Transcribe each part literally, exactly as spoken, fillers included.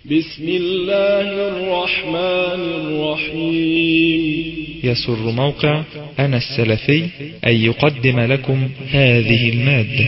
بسم الله الرحمن الرحيم. يسر موقع أنا السلفي أن يقدم لكم هذه المادة.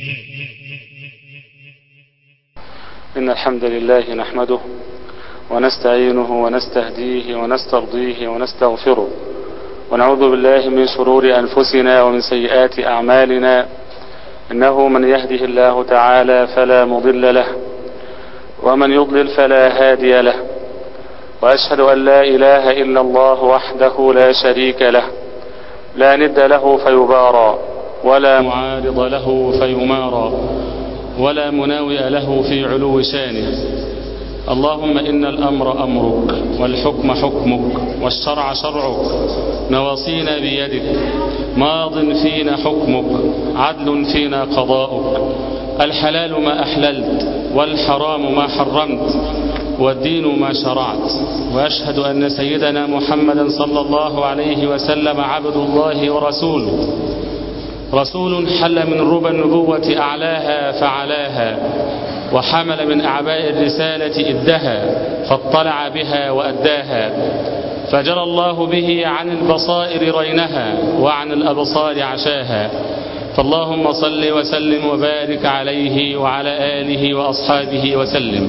إن الحمد لله نحمده ونستعينه ونستهديه ونسترضيه ونستغفره، ونعوذ بالله من شرور أنفسنا ومن سيئات أعمالنا. إنه من يهده الله تعالى فلا مضل له، ومن يضلل فلا هادي له، وأشهد أن لا إله إلا الله وحده لا شريك له، لا ند له فيبارى، ولا معارض له فيمارى، ولا مناوئ له في علو شانه. اللهم إن الأمر أمرك، والحكم حكمك، والشرع شرعك، نواصينا بيدك، ماض فينا حكمك، عدل فينا قضاؤك، الحلال ما أحللت، والحرام ما حرمت، والدين ما شرعت. وأشهد أن سيدنا محمدا صلى الله عليه وسلم عبد الله ورسوله، رسول حل من ربى النبوة أعلاها فعلاها، وحمل من أعباء الرسالة إدها، فاطلع بها وأداها، فجرى الله به عن البصائر رينها، وعن الأبصار عشاها. فاللهم صل وسلم وبارك عليه وعلى آله وأصحابه وسلم.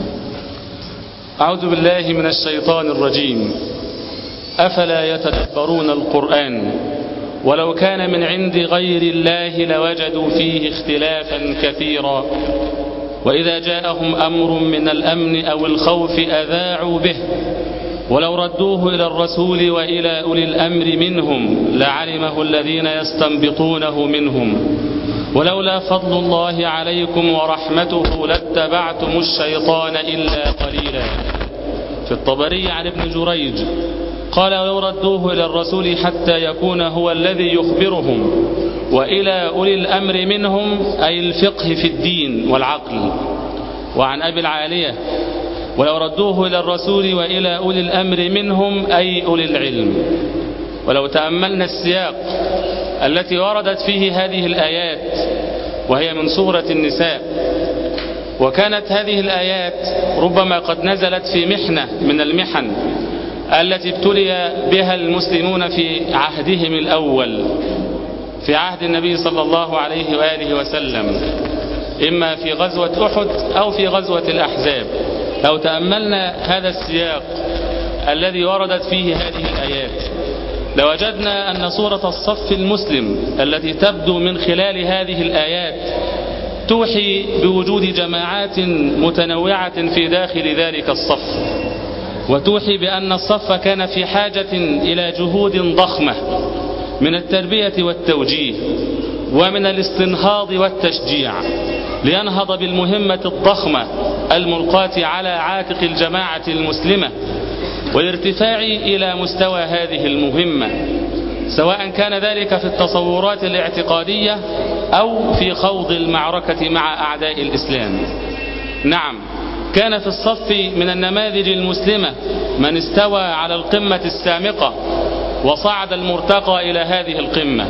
أعوذ بالله من الشيطان الرجيم. أفلا يتدبرون القرآن ولو كان من عند غير الله لوجدوا فيه اختلافا كثيرا، وإذا جاءهم أمر من الأمن أو الخوف أذاعوا به، ولو ردوه إلى الرسول وإلى أولي الأمر منهم لعلمه الذين يستنبطونه منهم، ولولا فضل الله عليكم ورحمته لاتبعتم الشيطان إلا قليلا. في الطبري عن ابن جريج قال: ولو ردوه إلى الرسول حتى يكون هو الذي يخبرهم، وإلى أولي الأمر منهم أي الفقه في الدين والعقل. وعن أبي العالية: ولو ردوه إلى الرسول وإلى أولي الأمر منهم أي أولي العلم. ولو تأملنا السياق التي وردت فيه هذه الآيات، وهي من سورة النساء، وكانت هذه الآيات ربما قد نزلت في محنة من المحن التي ابتلي بها المسلمون في عهدهم الأول، في عهد النبي صلى الله عليه وآله وسلم، إما في غزوة أحد أو في غزوة الأحزاب. لو تأملنا هذا السياق الذي وردت فيه هذه الآيات لوجدنا أن سورة الصف المسلم التي تبدو من خلال هذه الآيات توحي بوجود جماعات متنوعة في داخل ذلك الصف، وتوحي بأن الصف كان في حاجة إلى جهود ضخمة من التربية والتوجيه ومن الاستنهاض والتشجيع لينهض بالمهمة الضخمة الملقاة على عاتق الجماعة المسلمة، والارتفاع إلى مستوى هذه المهمة، سواء كان ذلك في التصورات الاعتقادية أو في خوض المعركة مع أعداء الإسلام. نعم، كان في الصف من النماذج المسلمة من استوى على القمة السامقة وصعد المرتقى إلى هذه القمة،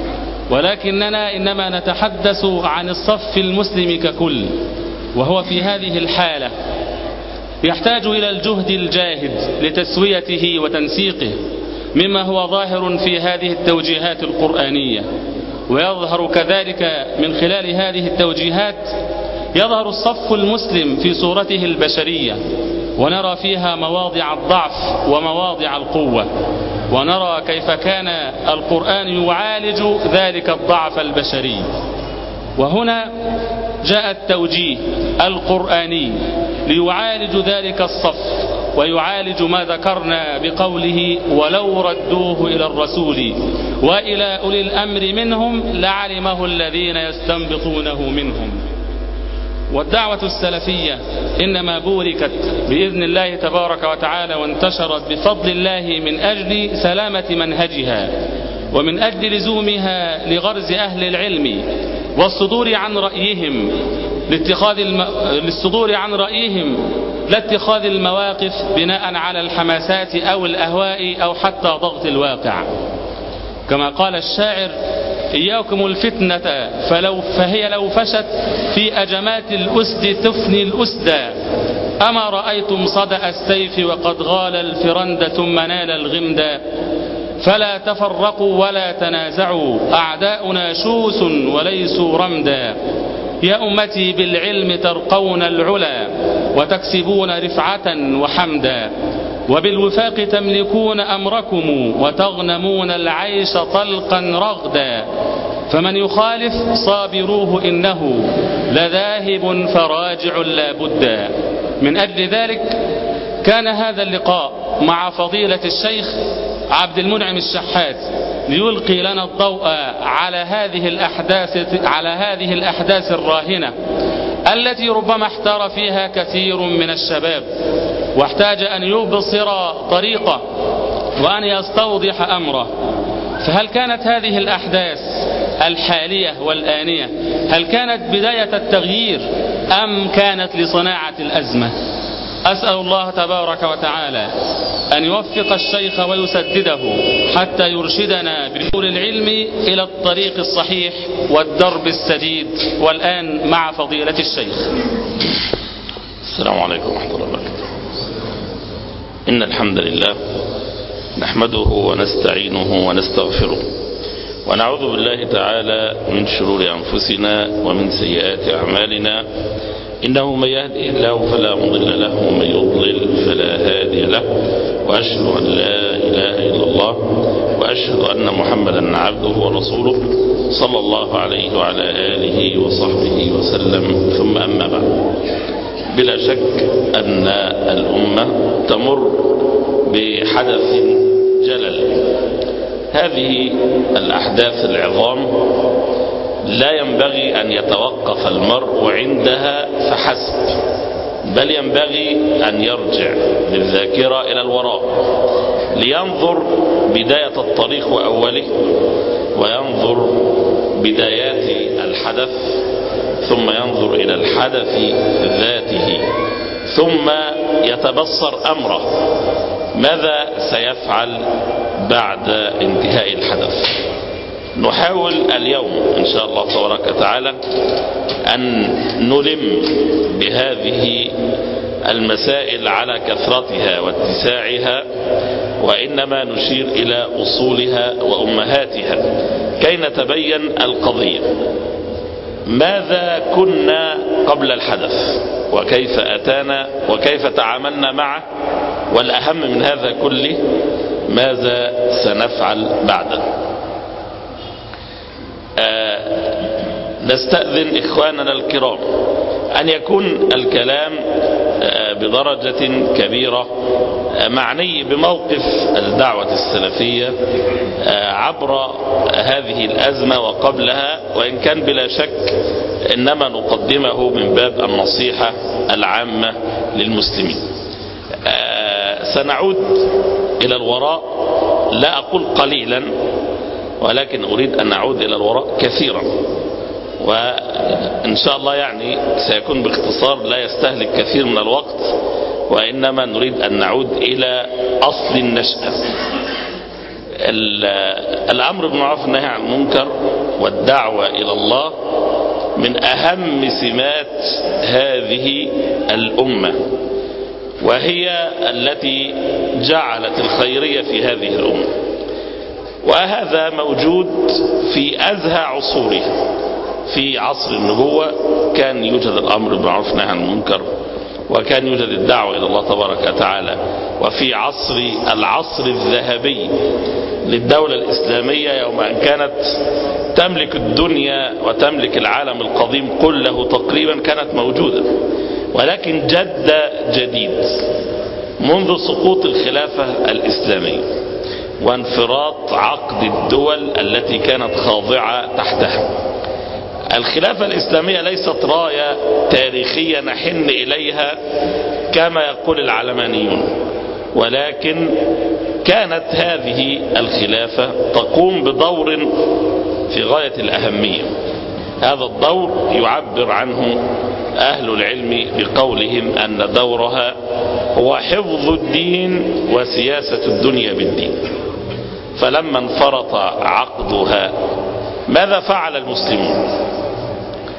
ولكننا إنما نتحدث عن الصف المسلم ككل، وهو في هذه الحالة يحتاج إلى الجهد الجاهد لتسويته وتنسيقه، مما هو ظاهر في هذه التوجيهات القرآنية. ويظهر كذلك من خلال هذه التوجيهات يظهر الصف المسلم في صورته البشرية، ونرى فيها مواضع الضعف ومواضع القوة، ونرى كيف كان القرآن يعالج ذلك الضعف البشري. وهنا جاء التوجيه القرآني ليعالج ذلك الصف، ويعالج ما ذكرنا بقوله: ولو ردوه إلى الرسول وإلى أولي الأمر منهم لعلمه الذين يستنبطونه منهم. والدعوة السلفية إنما بوركت بإذن الله تبارك وتعالى وانتشرت بفضل الله من أجل سلامة منهجها، ومن أجل لزومها لغرز أهل العلم والصدور عن رأيهم لاتخاذ الم... للصدور عن رأيهم لاتخاذ المواقف بناء على الحماسات أو الأهواء أو حتى ضغط الواقع. كما قال الشاعر: إياكم الفتنة فلو فهي لو فشت في أجمات الأسد تفني الأسدى، أما رأيتم صدأ السيف وقد غال الفرند ثم نال الغمد فلا تفرقوا ولا تنازعوا أعداؤنا شوس وليسوا رمدا يا أمتي بالعلم ترقون العلا وتكسبون رفعة وحمدا وبالوفاق تملكون أمركم وتغنمون العيش طلقا رغدا فمن يخالف صابروه إنه لذاهب فراجع لا بد. من أجل ذلك كان هذا اللقاء مع فضيلة الشيخ عبد المنعم الشحات ليلقي لنا الضوء على هذه الأحداث على هذه الأحداث الراهنة التي ربما احتار فيها كثير من الشباب واحتاج أن يبصر طريقه وأن يستوضح أمره. فهل كانت هذه الأحداث الحالية والآنية هل كانت بداية التغيير أم كانت لصناعة الأزمة؟ أسأل الله تبارك وتعالى أن يوفق الشيخ ويسدده حتى يرشدنا بنور العلم إلى الطريق الصحيح والدرب السديد. والآن مع فضيلة الشيخ. السلام عليكم ورحمة الله وبركاته. إن الحمد لله نحمده ونستعينه ونستغفره ونعوذ بالله تعالى من شرور أنفسنا ومن سيئات أعمالنا إنه من يهدئ الله فلا مضل له ومن يضلل فلا هادي له وأشهد أن لا إله إلا الله وأشهد أن محمدا عبده ورسوله صلى الله عليه وعلى آله وصحبه وسلم. ثم أما بعد، بلا شك أن الأمة تمر بحدث جلل. هذه الأحداث العظام لا ينبغي أن يتوقف المرء عندها فحسب، بل ينبغي أن يرجع بالذاكرة إلى الوراء لينظر بداية الطريق وأوله، وينظر بدايات الحدث، ثم ينظر إلى الحدث ذاته، ثم يتبصر أمره ماذا سيفعل بعد انتهاء الحدث. نحاول اليوم إن شاء الله تبارك وتعالى أن نلم بهذه المسائل على كثرتها واتساعها، وإنما نشير إلى أصولها وأمهاتها كي نتبين القضية. ماذا كنا قبل الحدث وكيف أتانا وكيف تعاملنا معه، والأهم من هذا كله ماذا سنفعل بعده. آه نستأذن إخواننا الكرام أن يكون الكلام آه بدرجة كبيرة آه معني بموقف الدعوة السلفية آه عبر هذه الأزمة وقبلها، وإن كان بلا شك إنما نقدمه من باب النصيحة العامة للمسلمين. آه سنعود إلى الوراء، لا أقول قليلا، ولكن أريد أن نعود إلى الوراء كثيرا، وإن شاء الله يعني سيكون باختصار لا يستهلك كثير من الوقت، وإنما نريد أن نعود إلى أصل النشأة. الأمر بالمعروف والنهي عن المنكر والدعوة إلى الله من أهم سمات هذه الأمة، وهي التي جعلت الخيرية في هذه الأمة، وهذا موجود في أزهى عصورها. في عصر النبوة كان يوجد الأمر بالمعروف والنهي عن المنكر، وكان يوجد الدعوة إلى الله تبارك وتعالى. وفي عصر العصر الذهبي للدولة الإسلامية، يوم أن كانت تملك الدنيا وتملك العالم القديم كله تقريبا، كانت موجودة، ولكن جد جديد منذ سقوط الخلافة الإسلامية وانفراط عقد الدول التي كانت خاضعة تحتها. الخلافة الإسلامية ليست راية تاريخية نحن إليها كما يقول العلمانيون، ولكن كانت هذه الخلافة تقوم بدور في غاية الأهمية. هذا الدور يعبر عنه أهل العلم بقولهم أن دورها هو حفظ الدين وسياسة الدنيا بالدين. فلما انفرط عقدها ماذا فعل المسلمون؟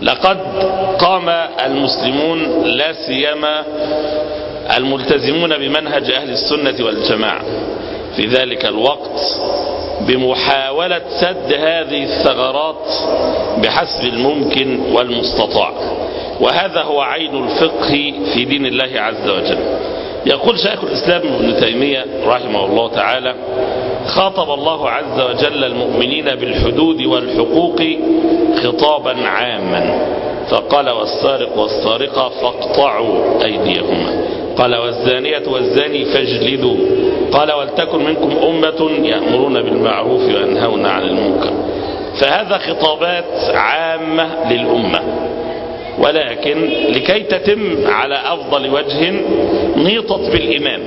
لقد قام المسلمون لا سيما الملتزمون بمنهج أهل السنة والجماعة في ذلك الوقت بمحاولة سد هذه الثغرات بحسب الممكن والمستطاع، وهذا هو عين الفقه في دين الله عز وجل. يقول شيخ الإسلام ابن تيمية رحمه الله تعالى: خاطب الله عز وجل المؤمنين بالحدود والحقوق خطابا عاما، فقال: والسارق والسارقة فاقطعوا أيديهما، قال: والزانية والزاني فاجلدوا، قال: ولتكن منكم أمة يأمرون بالمعروف وينهون عن المنكر. فهذا خطابات عامة للأمة، ولكن لكي تتم على أفضل وجه نيطت بالإمام.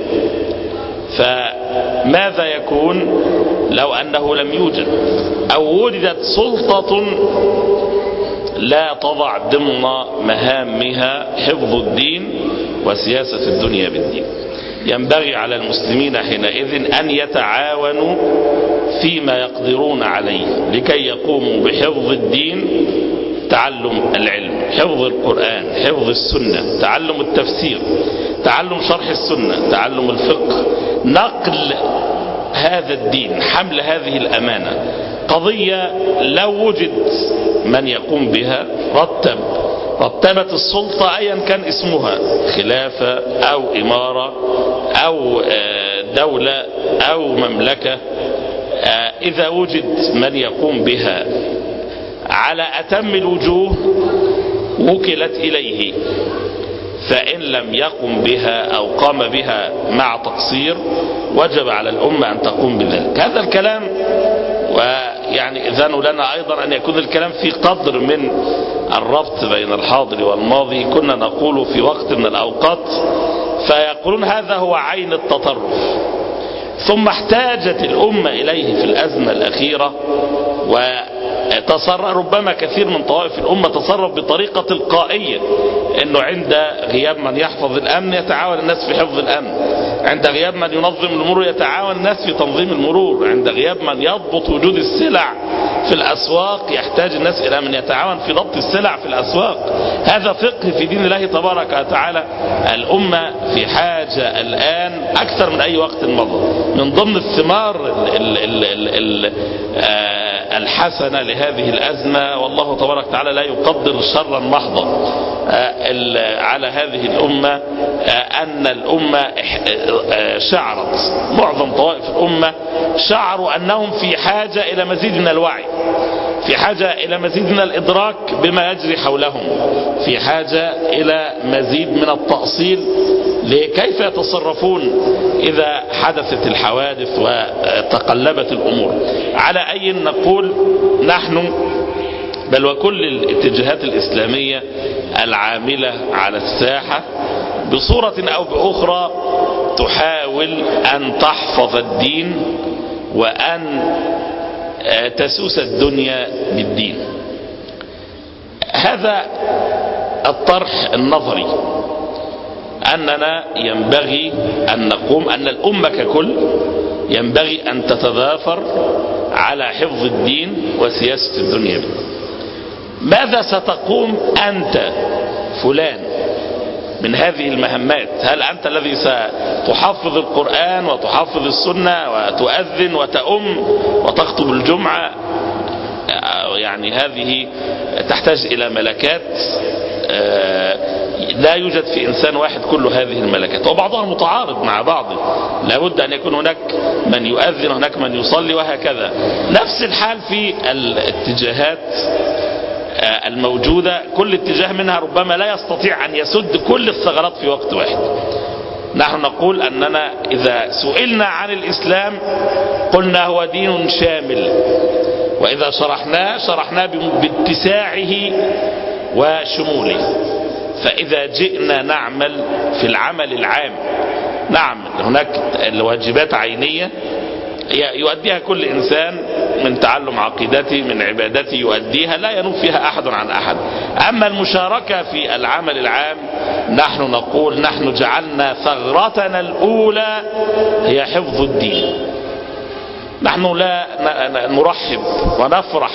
فماذا يكون لو أنه لم يوجد أو وجدت سلطة لا تضع ضمن مهامها حفظ الدين وسياسة الدنيا بالدين؟ ينبغي على المسلمين حينئذ أن يتعاونوا فيما يقدرون عليه لكي يقوموا بحفظ الدين، تعلم العلم، حفظ القرآن، حفظ السنة، تعلم التفسير، تعلم شرح السنة، تعلم الفقه، نقل هذا الدين، حمل هذه الأمانة. قضية لو وجد من يقوم بها رتب رتبت السلطة أيا كان اسمها، خلافة أو إمارة أو دولة أو مملكة، إذا وجد من يقوم بها على أتم الوجوه وكلت إليه، فإن لم يقم بها أو قام بها مع تقصير وجب على الأمة أن تقوم بذلك. هذا الكلام، ويعني إذن لنا أيضا أن يكون الكلام في قدر من الربط بين الحاضر والماضي. كنا نقول في وقت من الأوقات فيقولون هذا هو عين التطرف، ثم احتاجت الأمة إليه في الأزمة الأخيرة، وتصرف ربما كثير من طوائف الأمة تصرف بطريقة تلقائية، أنه عند غياب من يحفظ الأمن يتعاون الناس في حفظ الأمن، عند غياب من ينظم المرور يتعاون الناس في تنظيم المرور، عند غياب من يضبط وجود السلع في الأسواق يحتاج الناس إلى من يتعاون في ضبط السلع في الأسواق. هذا فقه في دين الله تبارك وتعالى. الأمة في حاجة الآن أكثر من أي وقت مضى. من ضمن الثمار ال ال ال ال الحسنة لهذه الأزمة، والله تبارك وتعالى لا يقدر شرا محضا على هذه الأمة، أن الأمة شعرت، معظم طوائف الأمة شعروا أنهم في حاجة إلى مزيد من الوعي، في حاجة إلى مزيد من الإدراك بما يجري حولهم، في حاجة إلى مزيد من التأصيل لكيف يتصرفون إذا حدثت الحوادث وتقلبت الأمور. على أي نقول نحن بل وكل الاتجاهات الإسلامية العاملة على الساحة بصورة أو بأخرى تحاول أن تحفظ الدين وأن تسوس الدنيا بالدين. هذا الطرح النظري أننا ينبغي أن نقوم، أن الأمة ككل ينبغي أن تتضافر على حفظ الدين وسياسة الدنيا بالدين. ماذا ستقوم أنت فلان من هذه المهمات؟ هل أنت الذي ستحفظ القرآن وتحفظ السنة وتؤذن وتأم وتخطب الجمعة؟ يعني هذه تحتاج إلى ملكات لا يوجد في إنسان واحد كل هذه الملكات، وبعضها متعارض مع بعض. لابد أن يكون هناك من يؤذن وهناك من يصلي وهكذا. نفس الحال في الاتجاهات الموجودة، كل اتجاه منها ربما لا يستطيع أن يسد كل الثغرات في وقت واحد. نحن نقول أننا إذا سئلنا عن الإسلام قلنا هو دين شامل، وإذا شرحناه شرحناه باتساعه وشموله. فإذا جئنا نعمل في العمل العام، نعم هناك الواجبات عينية يؤديها كل إنسان من تعلم عقيدته من عبادته يؤديها، لا ينوب فيها أحد عن أحد. أما المشاركة في العمل العام نحن نقول نحن جعلنا ثغرتنا الأولى هي حفظ الدين. نحن لا نرحب ونفرح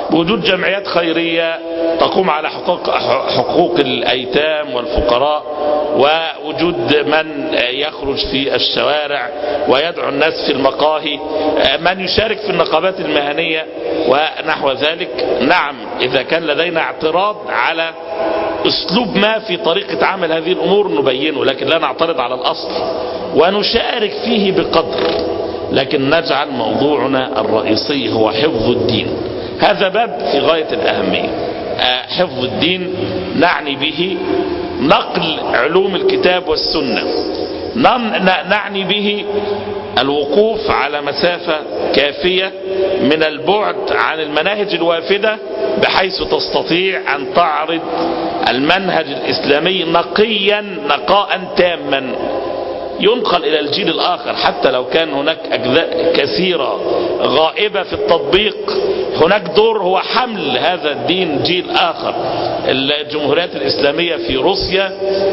بوجود جمعيات خيرية تقوم على حقوق, حقوق الأيتام والفقراء، ووجود من يخرج في الشوارع ويدعو الناس في المقاهي، من يشارك في النقابات المهنية ونحو ذلك. نعم، إذا كان لدينا اعتراض على أسلوب ما في طريقة عمل هذه الأمور نبينه، لكن لا نعترض على الأصل ونشارك فيه بقدر، لكن نجعل موضوعنا الرئيسي هو حفظ الدين. هذا باب في غاية الأهمية. حفظ الدين نعني به نقل علوم الكتاب والسنة، نعني به الوقوف على مسافة كافية من البعد عن المناهج الوافدة، بحيث تستطيع أن تعرض المنهج الإسلامي نقيا نقاء تاما ينقل إلى الجيل الآخر. حتى لو كان هناك أجزاء كثيرة غائبة في التطبيق، هناك دور هو حمل هذا الدين جيل آخر. الجمهوريات الإسلامية في روسيا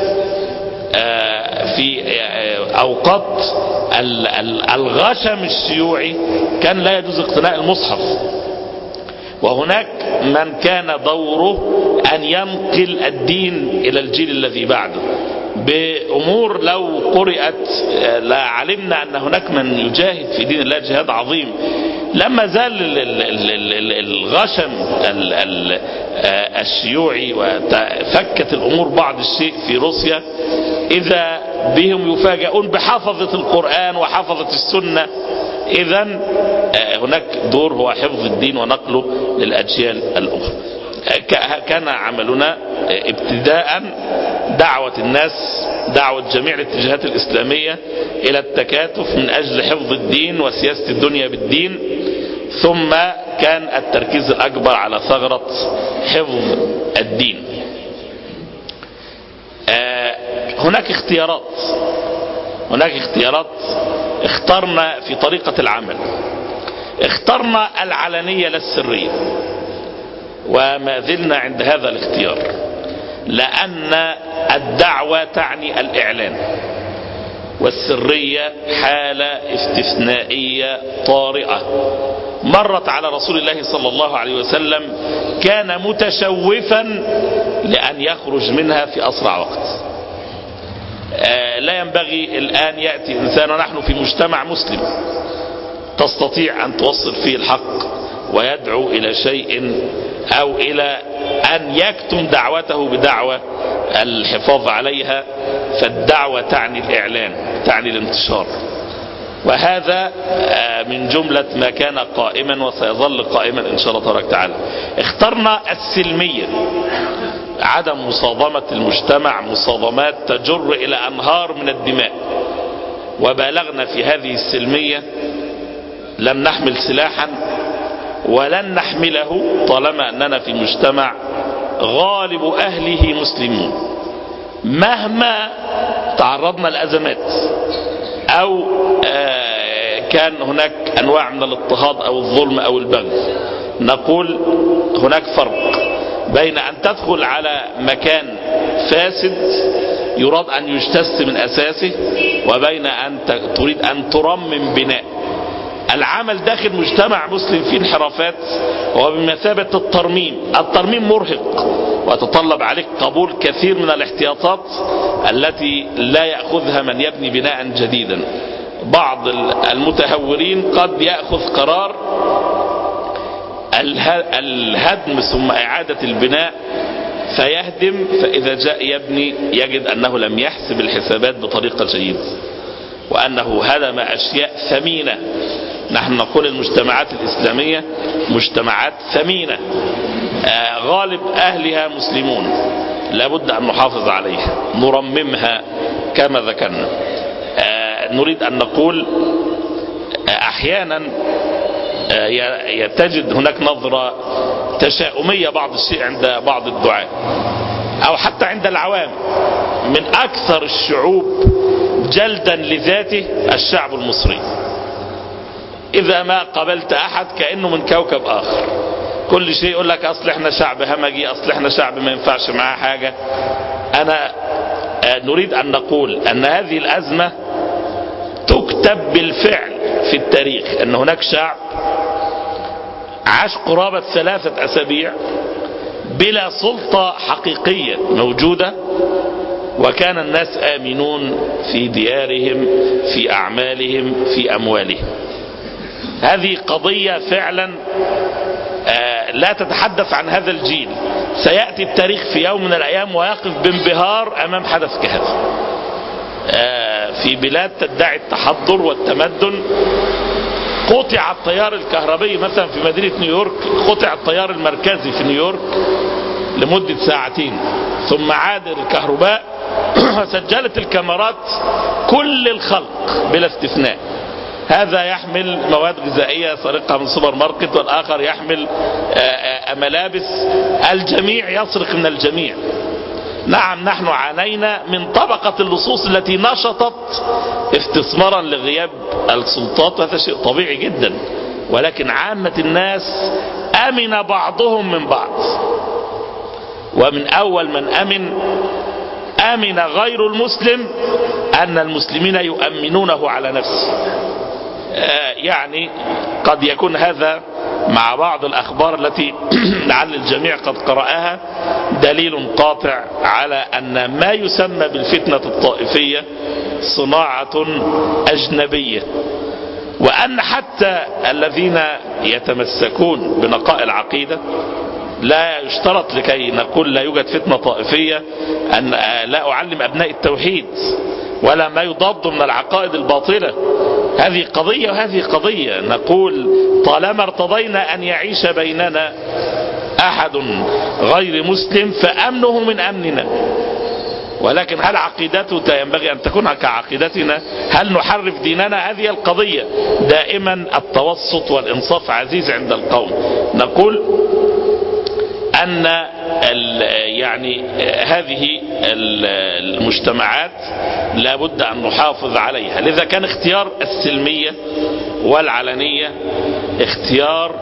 في أوقات الغشم الشيوعي كان لا يجوز اقتناء المصحف، وهناك من كان دوره أن ينقل الدين إلى الجيل الذي بعده بأمور لو قرأت لعلمنا أن هناك من يجاهد في دين الله جهاد عظيم. لما زال الغشم الشيوعي وفكت الأمور بعض الشيء في روسيا، إذا بهم يفاجئون بحفظة القرآن وحفظة السنة. إذن هناك دور هو حفظ الدين ونقله للأجيال الأخرى. كان عملنا ابتداء دعوة الناس، دعوة جميع الاتجاهات الإسلامية إلى التكاتف من أجل حفظ الدين وسياسة الدنيا بالدين، ثم كان التركيز الأكبر على ثغرة حفظ الدين. هناك اختيارات هناك اختيارات اخترنا في طريقة العمل. اخترنا العلنية لا السرية، وما زلنا عند هذا الاختيار، لأن الدعوة تعني الإعلان، والسرية حالة استثنائية طارئة مرت على رسول الله صلى الله عليه وسلم، كان متشوفا لأن يخرج منها في أسرع وقت. لا ينبغي الآن يأتي إنسان، ونحن في مجتمع مسلم تستطيع أن توصل فيه الحق ويدعو إلى شيء أو إلى أن يكتم دعوته بدعوة الحفاظ عليها. فالدعوة تعني الإعلان، تعني الانتشار، وهذا من جملة ما كان قائما وسيظل قائما إن شاء الله تبارك وتعالى. اخترنا السلمية، عدم مصادمة المجتمع مصادمات تجر إلى أنهار من الدماء، وبالغنا في هذه السلمية. لم نحمل سلاحا ولن نحمله طالما أننا في مجتمع غالب أهله مسلمون، مهما تعرضنا لأزمات أو كان هناك أنواع من الاضطهاد أو الظلم أو البغي. نقول هناك فرق بين أن تدخل على مكان فاسد يراد أن يجتث من أساسه، وبين أن تريد أن ترمم بناء. العمل داخل مجتمع مسلم فيه انحرافات هو بمثابة الترميم. الترميم مرهق وتطلب عليك قبول كثير من الاحتياطات التي لا يأخذها من يبني بناء جديدا. بعض المتهورين قد يأخذ قرار الهدم ثم إعادة البناء فيهدم، فإذا جاء يبني يجد أنه لم يحسب الحسابات بطريقة جيدة، وأنه هدم أشياء ثمينة. نحن نقول المجتمعات الإسلامية مجتمعات ثمينة غالب أهلها مسلمون، لابد أن نحافظ عليها، نرممها كما ذكرنا. نريد أن نقول أحيانا تجد هناك نظرة تشاؤمية بعض الشيء عند بعض الدعاة أو حتى عند العوام. من أكثر الشعوب جلدا لذاته الشعب المصري، إذا ما قبلت أحد كأنه من كوكب آخر. كل شيء يقول لك أصل إحنا شعب همجي، أصل إحنا شعب ما ينفعش معاه حاجة. أنا نريد أن نقول أن هذه الأزمة تكتب بالفعل في التاريخ، أن هناك شعب عاش قرابة ثلاثة أسابيع بلا سلطة حقيقية موجودة، وكان الناس آمنون في ديارهم، في أعمالهم، في أموالهم. هذه قضية فعلا لا تتحدث عن هذا الجيل. سيأتي التاريخ في يوم من الأيام ويقف بانبهار أمام حدث كهذا. في بلاد تدعي التحضر والتمدن قطع التيار الكهربي، مثلا في مدينة نيويورك قطع التيار المركزي في نيويورك لمدة ساعتين، ثم عاد الكهرباء وسجلت الكاميرات كل الخلق بلا استثناء. هذا يحمل مواد غذائية سرقها من سوبر ماركت، والآخر يحمل ملابس، الجميع يسرق من الجميع. نعم، نحن عانينا من طبقة اللصوص التي نشطت استثمارا لغياب السلطات، وهذا شيء طبيعي جدا، ولكن عامة الناس أمن بعضهم من بعض، ومن أول من أمن أمن غير المسلم أن المسلمين يؤمنونه على نفسه. يعني قد يكون هذا مع بعض الأخبار التي لعل الجميع قد قرأها دليل قاطع على أن ما يسمى بالفتنة الطائفية صناعة أجنبية، وأن حتى الذين يتمسكون بنقاء العقيدة لا يشترط لكي نقول لا يوجد فتنة طائفية أن لا أعلم أبناء التوحيد ولا ما يضاد من العقائد الباطلة. هذه قضية وهذه قضية. نقول طالما ارتضينا أن يعيش بيننا أحد غير مسلم فأمنه من أمننا، ولكن هل عقيدته ينبغي أن تكون كعقيدتنا؟ هل نحرف ديننا؟ هذه القضية. دائما التوسط والإنصاف عزيز عند القوم. نقول أن يعني هذه المجتمعات لابد أن نحافظ عليها، لذا كان اختيار السلمية والعلنية اختيار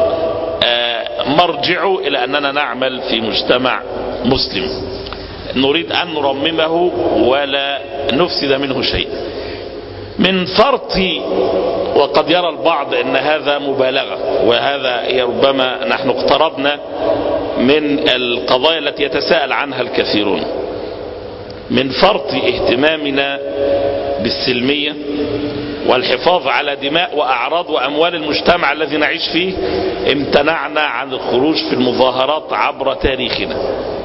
مرجعه إلى أننا نعمل في مجتمع مسلم نريد أن نرممه ولا نفسد منه شيء. من فرط، وقد يرى البعض أن هذا مبالغة، وهذا ربما نحن اقتربنا من القضايا التي يتساءل عنها الكثيرون. من فرط اهتمامنا بالسلمية والحفاظ على دماء وأعراض وأموال المجتمع الذي نعيش فيه امتنعنا عن الخروج في المظاهرات عبر تاريخنا.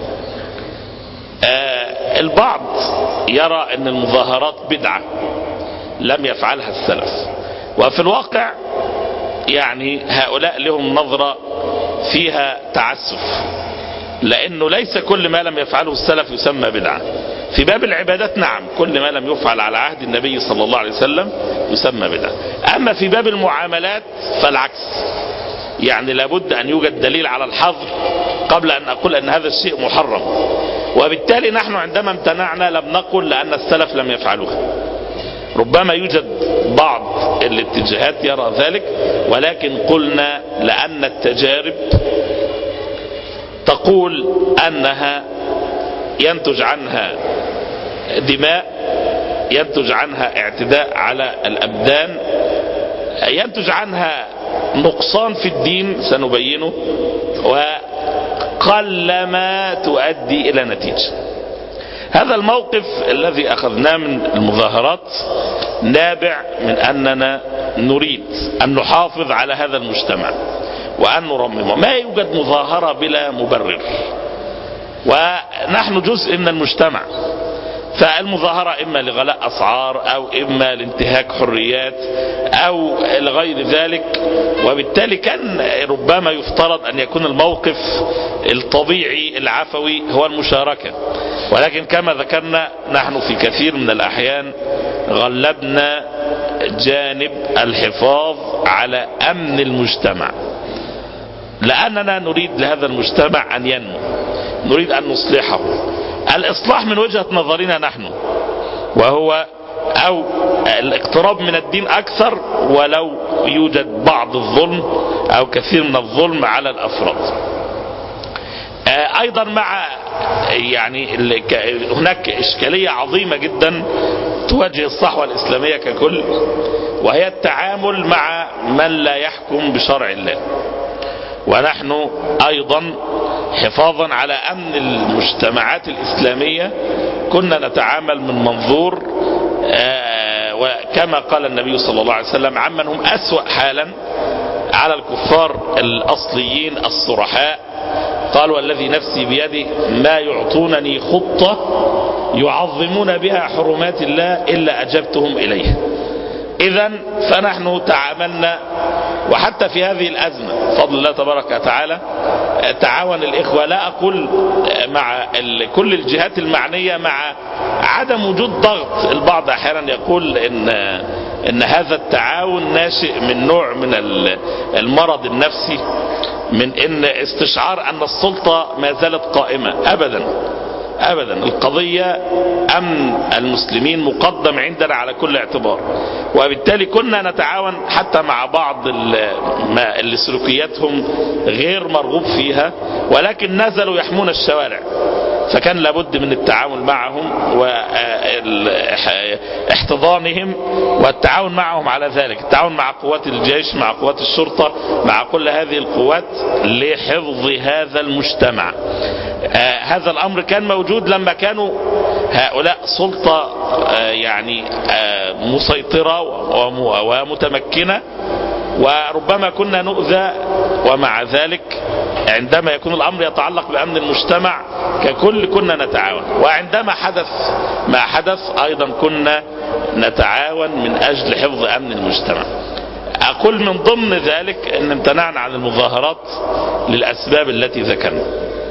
آه البعض يرى أن المظاهرات بدعة لم يفعلها السلف، وفي الواقع يعني هؤلاء لهم نظرة فيها تعسف، لأنه ليس كل ما لم يفعله السلف يسمى بدعة. في باب العبادات نعم، كل ما لم يفعل على عهد النبي صلى الله عليه وسلم يسمى بدعة. أما في باب المعاملات فالعكس، يعني لابد أن يوجد دليل على الحظر قبل أن أقول أن هذا الشيء محرم. وبالتالي نحن عندما امتنعنا لم نقل لأن السلف لم يفعلوها. ربما يوجد بعض الاتجاهات يرى ذلك، ولكن قلنا لأن التجارب تقول أنها ينتج عنها دماء، ينتج عنها اعتداء على الأبدان، ينتج عنها نقصان في الدين سنبينه، وقلما تؤدي إلى نتيجة. هذا الموقف الذي أخذناه من المظاهرات نابع من أننا نريد أن نحافظ على هذا المجتمع وأن نرممه. ما يوجد مظاهرة بلا مبرر، ونحن جزء من المجتمع، فالمظاهرة إما لغلاء أسعار أو إما لانتهاك حريات أو لغير ذلك، وبالتالي كان ربما يفترض أن يكون الموقف الطبيعي العفوي هو المشاركة، ولكن كما ذكرنا نحن في كثير من الأحيان غلبنا جانب الحفاظ على أمن المجتمع، لأننا نريد لهذا المجتمع أن ينمو، نريد أن نصلحه. الإصلاح من وجهة نظرنا نحن وهو أو الاقتراب من الدين أكثر، ولو يوجد بعض الظلم أو كثير من الظلم على الأفراد. أيضا مع يعني هناك إشكالية عظيمة جدا تواجه الصحوة الإسلامية ككل، وهي التعامل مع من لا يحكم بشرع الله. ونحن أيضا حفاظا على أمن المجتمعات الإسلامية كنا نتعامل من منظور وكما قال النبي صلى الله عليه وسلم عمن هم أسوأ حالا على الكفار الأصليين الصرحاء، قال والذي نفسي بيده ما يعطونني خطة يعظمون بها حرمات الله إلا أجبتهم إليه. إذن فنحن تعاملنا، وحتى في هذه الأزمة فضل الله تبارك وتعالى تعاون الإخوة، لا أقول مع كل الجهات المعنية، مع عدم وجود ضغط. البعض أحيانا يقول إن إن هذا التعاون ناشئ من نوع من المرض النفسي، من إن استشعار أن السلطة ما زالت قائمة. أبدا أبدا، القضية أمن المسلمين مقدم عندنا على كل اعتبار، وبالتالي كنا نتعاون حتى مع بعض اللي سلوكياتهم غير مرغوب فيها، ولكن نزلوا يحمون الشوارع، فكان لابد من التعاون معهم واحتضانهم والتعاون معهم على ذلك، التعاون مع قوات الجيش، مع قوات الشرطة، مع كل هذه القوات لحفظ هذا المجتمع. آه هذا الأمر كان موجود لما كانوا هؤلاء سلطة آه يعني آه مسيطرة ومتمكنة، وربما كنا نؤذى، ومع ذلك عندما يكون الأمر يتعلق بأمن المجتمع ككل كنا نتعاون، وعندما حدث ما حدث أيضا كنا نتعاون من أجل حفظ أمن المجتمع. أقول من ضمن ذلك أن امتنعنا عن المظاهرات للأسباب التي ذكرنا.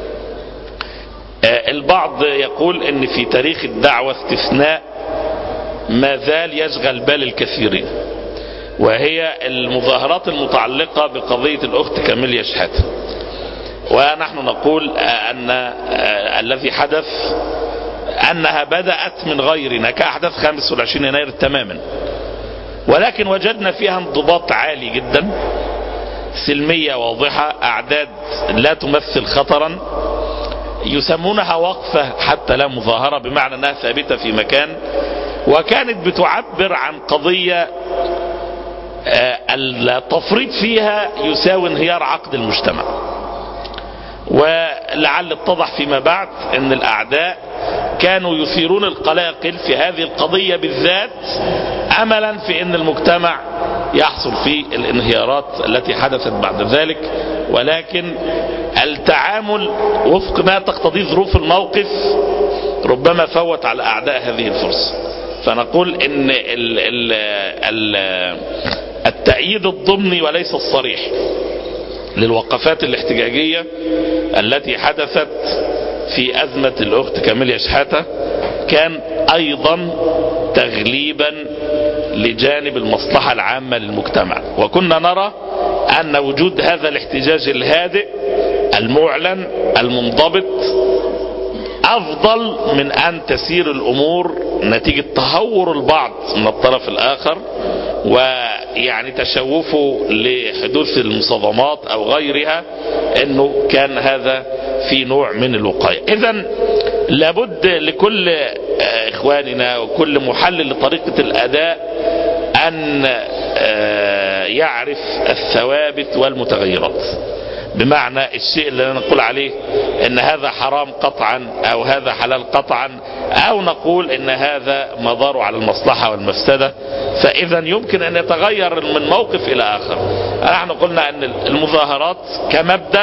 البعض يقول أن في تاريخ الدعوة استثناء ما زال يشغل بال الكثيرين، وهي المظاهرات المتعلقة بقضية الأخت كاميليا شحاتة. ونحن نقول أن الذي حدث أنها بدأت من غيرنا كأحداث خامس والعشرين يناير تماما، ولكن وجدنا فيها انضباط عالي جدا، سلمية واضحة، أعداد لا تمثل خطرا، يسمونها وقفة حتى لا مظاهرة، بمعنى أنها ثابتة في مكان، وكانت بتعبر عن قضية التفريط فيها يساوي انهيار عقد المجتمع. ولعل اتضح فيما بعد ان الاعداء كانوا يثيرون القلاقل في هذه القضية بالذات، املا في ان المجتمع يحصل فيه الانهيارات التي حدثت بعد ذلك، ولكن التعامل وفق ما تقتضي ظروف الموقف ربما فوت على اعداء هذه الفرصة. فنقول ان ال ال ال التأييد الضمني وليس الصريح للوقفات الاحتجاجية التي حدثت في أزمة الأخت كاميليا شحاتة كان أيضا تغليبا لجانب المصلحة العامة للمجتمع، وكنا نرى أن وجود هذا الاحتجاج الهادئ المعلن المنضبط أفضل من أن تسير الأمور نتيجة تهور البعض من الطرف الآخر، ويعني تشوفه لحدوث المصادمات أو غيرها، أنه كان هذا في نوع من الوقاية. إذن لابد لكل إخواننا وكل محلل لطريقة الأداء أن يعرف الثوابت والمتغيرات، بمعنى الشيء اللي نقول عليه ان هذا حرام قطعا او هذا حلال قطعا، او نقول ان هذا مضار على المصلحة والمفسدة، فاذا يمكن ان يتغير من موقف الى اخر. نحن قلنا ان المظاهرات كمبدأ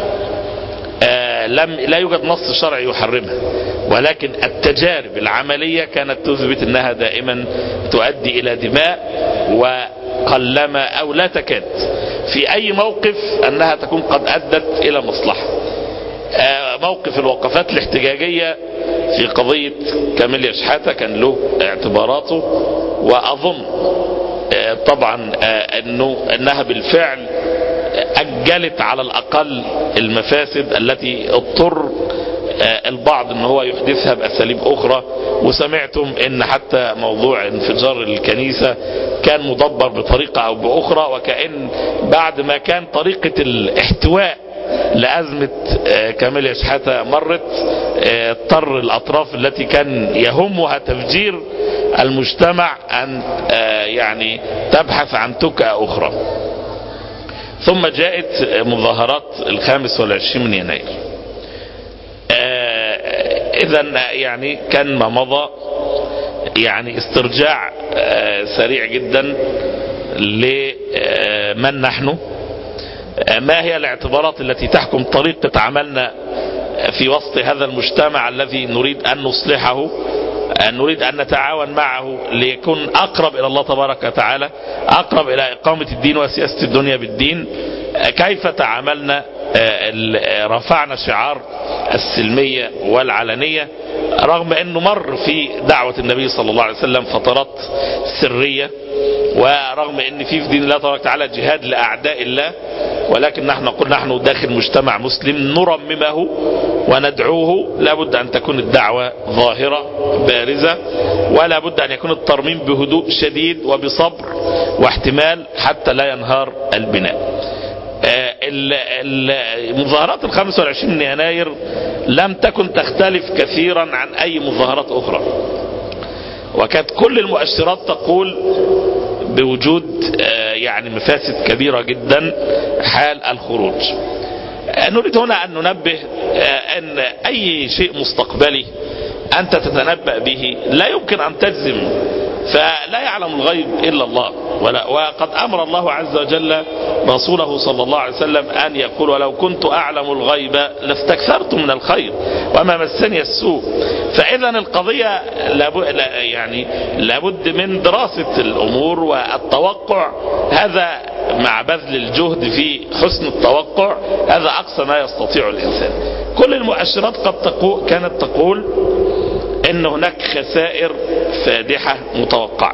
آه لم لا يوجد نص شرعي يحرمها، ولكن التجارب العملية كانت تثبت انها دائما تؤدي الى دماء، وقلما او لا تكاد في اي موقف انها تكون قد ادت الى مصلحة. آه موقف الوقفات الاحتجاجية في قضية كاميليا شحاتة كان له اعتباراته، واظن آه طبعا آه انه انها بالفعل اجلت على الاقل المفاسد التي اضطر البعض ان هو يحدثها باساليب اخرى. وسمعتم ان حتى موضوع انفجار الكنيسة كان مدبر بطريقة او باخرى، وكأن بعد ما كان طريقة الاحتواء لأزمة كاميليا شحاتة مرت، اضطر الاطراف التي كان يهمها تفجير المجتمع ان يعني تبحث عن تكة اخرى. ثم جاءت مظاهرات الخامس والعشرين من يناير. إذن يعني كان ما مضى يعني استرجاع سريع جدا لمن نحن، ما هي الاعتبارات التي تحكم طريقة عملنا في وسط هذا المجتمع الذي نريد أن نصلحه، نريد أن نتعاون معه ليكون أقرب إلى الله تبارك وتعالى، أقرب إلى إقامة الدين وسياسة الدنيا بالدين. كيف تعاملنا؟ رفعنا شعار السلمية والعلنية، رغم أنه مر في دعوة النبي صلى الله عليه وسلم فترات سرية، ورغم أن في في دين الله تبارك وتعالى جهاد لأعداء الله، ولكن نحن نقول نحن داخل مجتمع مسلم نرممه وندعوه. لابد أن تكون الدعوة ظاهرة بارزة، ولا بد أن يكون الترميم بهدوء شديد وبصبر واحتمال حتى لا ينهار البناء. المظاهرات الخامس والعشرين من يناير لم تكن تختلف كثيرا عن أي مظاهرات أخرى، وكانت كل المؤشرات تقول بوجود يعني مفاسد كبيرة جدا حال الخروج. نريد هنا أن ننبه أن أي شيء مستقبلي أنت تتنبأ به لا يمكن أن تجزم، فلا يعلم الغيب إلا الله. وقد أمر الله عز وجل رسوله صلى الله عليه وسلم أن يقول: ولو كنت أعلم الغيب لاستكثرت من الخير وما مسني السوء. فإذا القضية لابد يعني لابد من دراسة الأمور والتوقع، هذا مع بذل الجهد في حسن التوقع، هذا أقصى ما يستطيع الإنسان. كل المؤشرات قد تقول كانت تقول إن هناك خسائر فادحة متوقعة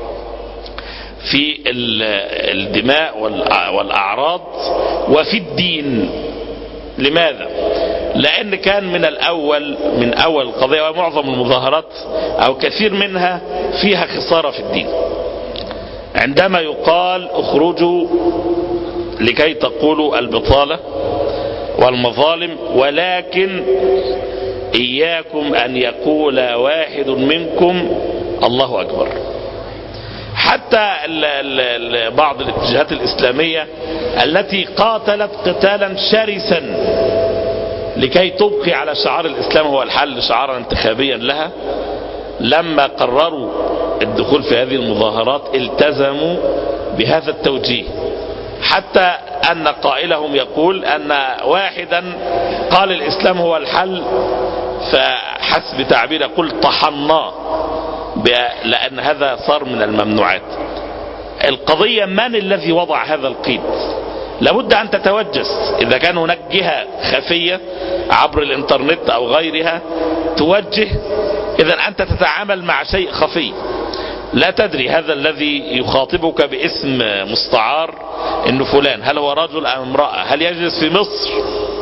في الدماء والأعراض وفي الدين. لماذا؟ لأن كان من الأول من أول القضية ومعظم المظاهرات أو كثير منها فيها خسارة في الدين. عندما يقال اخرجوا لكي تقولوا البطالة والمظالم، ولكن إياكم أن يقول واحد منكم الله أكبر. حتى ال ال بعض الاتجاهات الإسلامية التي قاتلت قتالا شرسا لكي تبقي على شعار الإسلام هو الحل شعارا انتخابيا لها، لما قرروا الدخول في هذه المظاهرات التزموا بهذا التوجيه، حتى أن قائلهم يقول أن واحدا قال الإسلام هو الحل، فحسب تعبير يقول طحناه، لأن هذا صار من الممنوعات. القضية من الذي وضع هذا القيد؟ لابد أن تتوجس. إذا كان هناك جهة خفية عبر الإنترنت أو غيرها توجه، إذا أنت تتعامل مع شيء خفي، لا تدري هذا الذي يخاطبك باسم مستعار إنه فلان، هل هو رجل أم امرأة، هل يجلس في مصر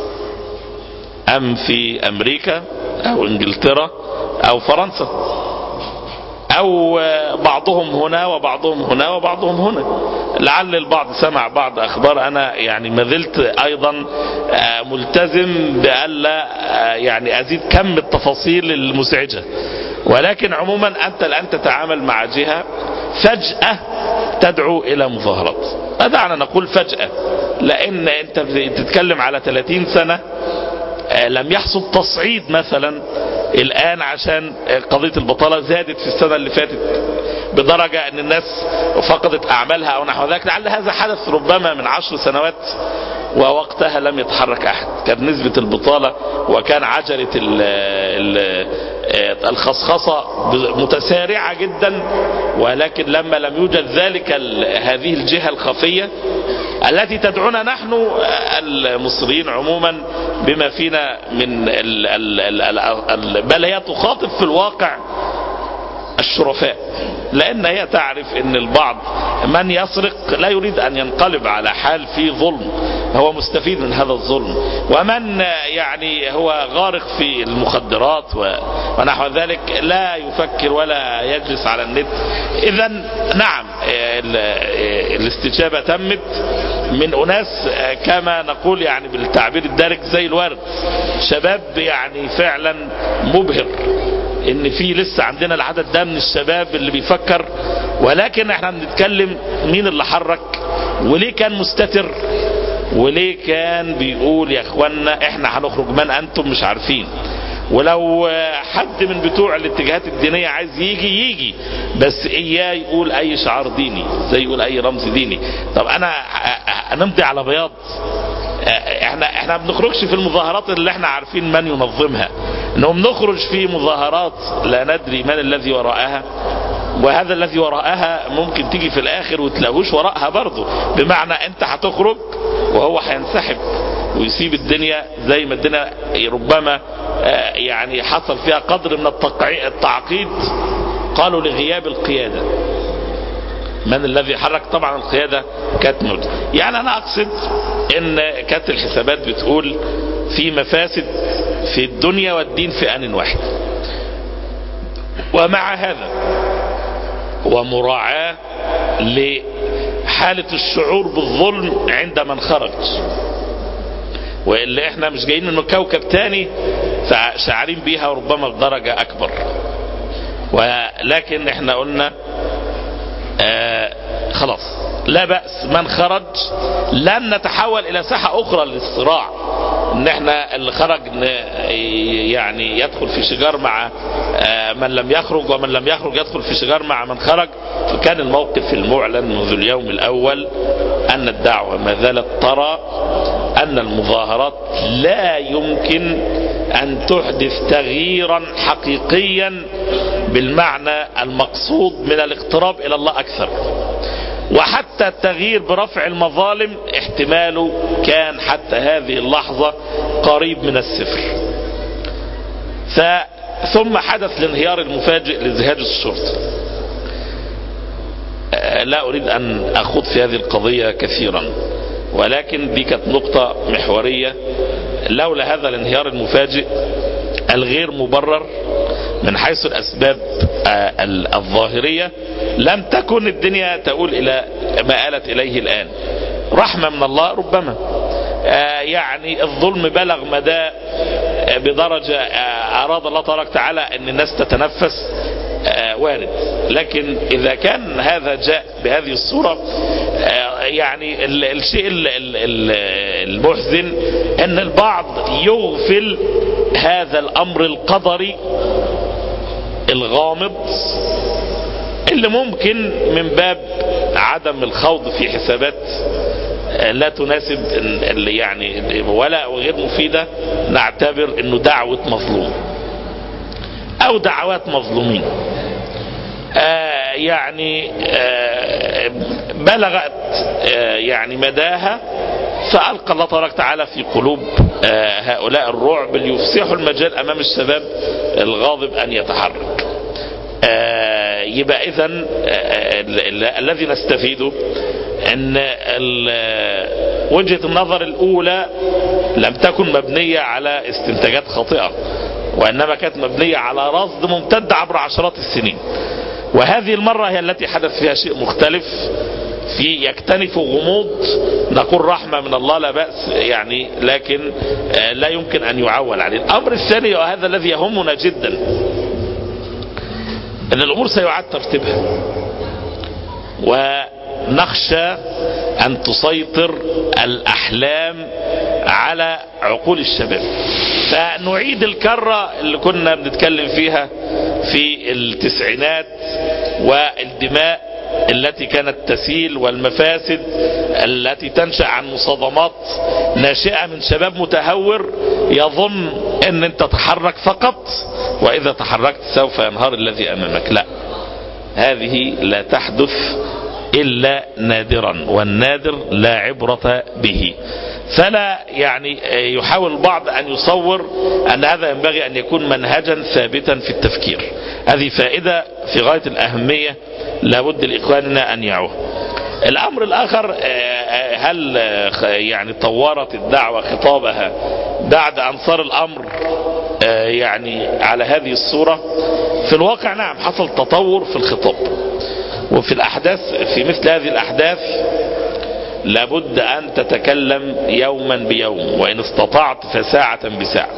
أم في أمريكا أو إنجلترا أو فرنسا، أو بعضهم هنا وبعضهم هنا وبعضهم هنا. لعل البعض سمع بعض أخبار، أنا يعني ما زلت أيضا ملتزم بألا يعني أزيد كم التفاصيل المزعجة، ولكن عموما أنت الآن تتعامل مع جهة فجأة تدعو إلى مظاهرات. دعنا نقول فجأة، لأن أنت تتكلم على ثلاثين سنة لم يحصل تصعيد مثلا الآن عشان قضية البطالة زادت في السنة اللي فاتت بدرجة أن الناس فقدت أعمالها أو نحو ذلك. لعل هذا حدث ربما من عشر سنوات ووقتها لم يتحرك أحد، كانت نسبة البطالة وكان عجلة الخصخصة متسارعة جدا، ولكن لما لم يوجد ذلك هذه الجهة الخفية التي تدعونا نحن المصريين عموما بما فينا من ال ال ال بل هي تخاطب في الواقع الشرفاء، لأن هي تعرف أن البعض من يسرق لا يريد أن ينقلب على حال في ظلم، هو مستفيد من هذا الظلم، ومن يعني هو غارق في المخدرات ونحو ذلك لا يفكر ولا يجلس على النت. إذا نعم الاستجابة تمت من أناس كما نقول يعني بالتعبير الدارج زي الورد، شباب يعني فعلا مبهر ان في لسه عندنا العدد ده من الشباب اللي بيفكر، ولكن احنا بنتكلم مين اللي حرك وليه كان مستتر وليه كان بيقول يا اخوانا احنا هنخرج من انتم مش عارفين، ولو حد من بتوع الاتجاهات الدينية عايز يجي يجي، بس اياه يقول اي شعار ديني زي يقول اي رمز ديني. طب انا نمضي على بياض؟ احنا احنا ما بنخرجش في المظاهرات اللي احنا عارفين من ينظمها، انهم نخرج في مظاهرات لا ندري من الذي وراءها، وهذا الذي وراءها ممكن تيجي في الاخر وتلاقوش وراءها برضه، بمعنى انت هتخرج وهو هينسحب ويسيب الدنيا زي ما الدنيا ربما يعني حصل فيها قدر من التعقيد. قالوا لغياب القيادة، من الذي حرك؟ طبعا القيادة كانت موجودة. يعني انا اقصد ان كانت الحسابات بتقول في مفاسد في الدنيا والدين في آن واحد، ومع هذا ومراعاة لحالة الشعور بالظلم عند من خرج، واللي احنا مش جايين من كوكب تاني شعارين بيها وربما بدرجة اكبر، ولكن احنا قلنا آه خلاص لا بأس من خرج، لن نتحول الى ساحة اخرى للصراع، ان احنا اللي خرج يعني يدخل في شجار مع آه من لم يخرج، ومن لم يخرج يدخل في شجار مع من خرج. فكان الموقف المعلن منذ اليوم الاول ان الدعوة ما زالت ترى ان المظاهرات لا يمكن ان تحدث تغييرا حقيقيا بالمعنى المقصود من الاقتراب الى الله اكثر، وحتى التغيير برفع المظالم احتماله كان حتى هذه اللحظة قريب من الصفر. ثم حدث الانهيار المفاجئ لزهاج الشرطة. لا أريد أن أخوض في هذه القضية كثيرا، ولكن دي كانت نقطة محورية. لولا هذا الانهيار المفاجئ الغير مبرر من حيث الأسباب الظاهرية لم تكن الدنيا تقول إلى ما آلت إليه الآن. رحمة من الله ربما، يعني الظلم بلغ مدى بدرجة أراد الله تبارك وتعالى أن الناس تتنفس، وارد. لكن إذا كان هذا جاء بهذه الصورة، يعني الشيء المحزن أن البعض يغفل هذا الأمر القدري الغامض اللي ممكن من باب عدم الخوض في حسابات لا تناسب اللي يعني ولا وغير مفيدة نعتبر انه دعوة مظلوم او دعوات مظلومين. آه يعني آه بلغت آه يعني مداها، فألقى الله تبارك وتعالى في قلوب آه هؤلاء الرعب ليفسحوا المجال امام الشباب الغاضب ان يتحرك. آه يبقى اذن آه الذي نستفيده ان وجهة النظر الاولى لم تكن مبنية على استنتاجات خاطئة، وانما كانت مبنية على رصد ممتد عبر عشرات السنين. وهذه المرة هي التي حدث فيها شيء مختلف في يكتنف غموض، نقول رحمة من الله لا بأس يعني، لكن لا يمكن ان يعول عليه. الامر الثاني وهذا الذي يهمنا جدا ان الامور سيعاد ترتيبها، ونخشى ان تسيطر الاحلام على عقول الشباب، فنعيد الكرة اللي كنا بنتكلم فيها في التسعينات، والدماء التي كانت تسيل والمفاسد التي تنشأ عن مصادمات ناشئة من شباب متهور يظن ان انت تحرك فقط، واذا تحركت سوف ينهار الذي امامك. لا، هذه لا تحدث الا نادرا، والنادر لا عبرة به. فلا يعني يحاول البعض ان يصور ان هذا ينبغي ان يكون منهجا ثابتا في التفكير. هذه فائدة في غاية الاهمية لابد لاخواننا ان يعوها. الامر الاخر، هل يعني طورت الدعوة خطابها بعد ان صار الامر يعني على هذه الصورة؟ في الواقع نعم، حصل تطور في الخطاب وفي الاحداث. في مثل هذه الاحداث لابد ان تتكلم يوما بيوم، وان استطعت فساعة بساعة.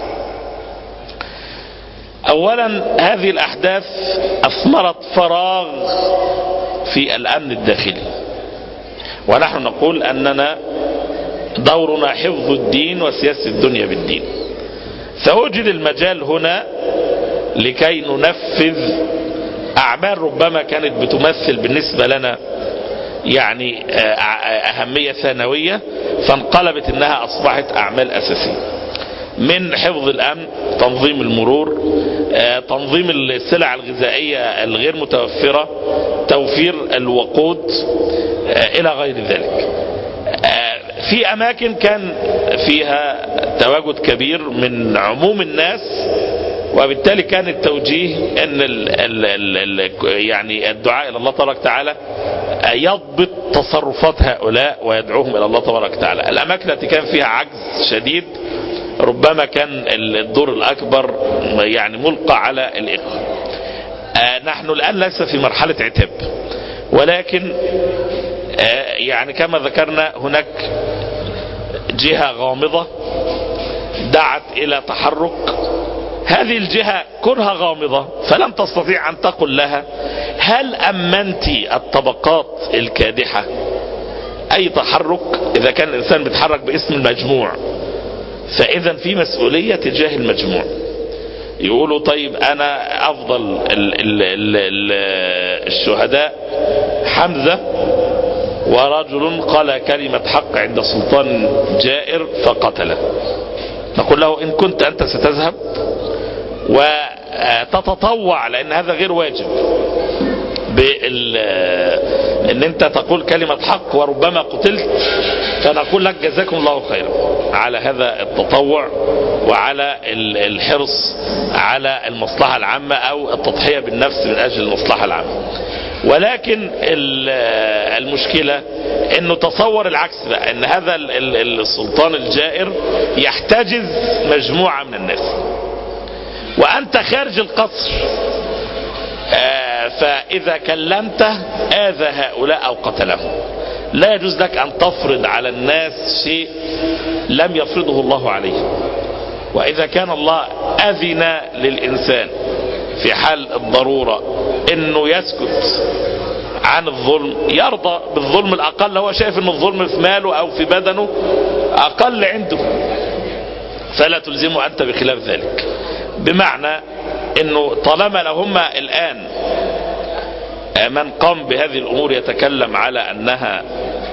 اولا هذه الاحداث اثمرت فراغ في الامن الداخلي، ونحن نقول اننا دورنا حفظ الدين وسياسة الدنيا بالدين. فوجد المجال هنا لكي ننفذ أعمال ربما كانت بتمثل بالنسبة لنا يعني أهمية ثانوية، فانقلبت أنها أصبحت أعمال أساسية، من حفظ الأمن، تنظيم المرور، تنظيم السلع الغذائية الغير متوفرة، توفير الوقود، إلى غير ذلك. في أماكن كان فيها تواجد كبير من عموم الناس، وبالتالي كان التوجيه ان ال ال ال ال يعني الدعاء الى الله تبارك وتعالى يضبط تصرفات هؤلاء ويدعوهم الى الله تبارك وتعالى. الاماكن التي كان فيها عجز شديد ربما كان الدور الاكبر يعني ملقى على الاخوة. نحن الان ليس في مرحلة عتاب، ولكن يعني كما ذكرنا هناك جهة غامضة دعت الى تحرك. هذه الجهة كونها غامضة فلم تستطيع أن تقل لها هل أمنت الطبقات الكادحة أي تحرك؟ إذا كان الإنسان بيتحرك باسم المجموع فإذا في مسؤولية تجاه المجموع. يقولوا طيب أنا أفضل ال ال ال ال الشهداء حمزة ورجل قال كلمة حق عند سلطان جائر فقتله، نقول له إن كنت أنت ستذهب وتتطوع، لأن هذا غير واجب، ان انت تقول كلمة حق وربما قتلت، فنقول لك جزاكم الله خيرا على هذا التطوع وعلى الحرص على المصلحة العامة او التضحية بالنفس من اجل المصلحة العامة. ولكن المشكلة انه تصور العكس بقى، ان هذا السلطان الجائر يحتجز مجموعة من الناس وانت خارج القصر، فاذا كلمته اذى هؤلاء او قتلهم. لا يجوز لك ان تفرض على الناس شيء لم يفرضه الله عليه. واذا كان الله اذن للانسان في حال الضرورة انه يسكت عن الظلم، يرضى بالظلم الاقل، هو شايف ان الظلم في ماله او في بدنه اقل عنده، فلا تلزمه انت بخلاف ذلك. بمعنى انه طالما لهم الان من قام بهذه الامور يتكلم على انها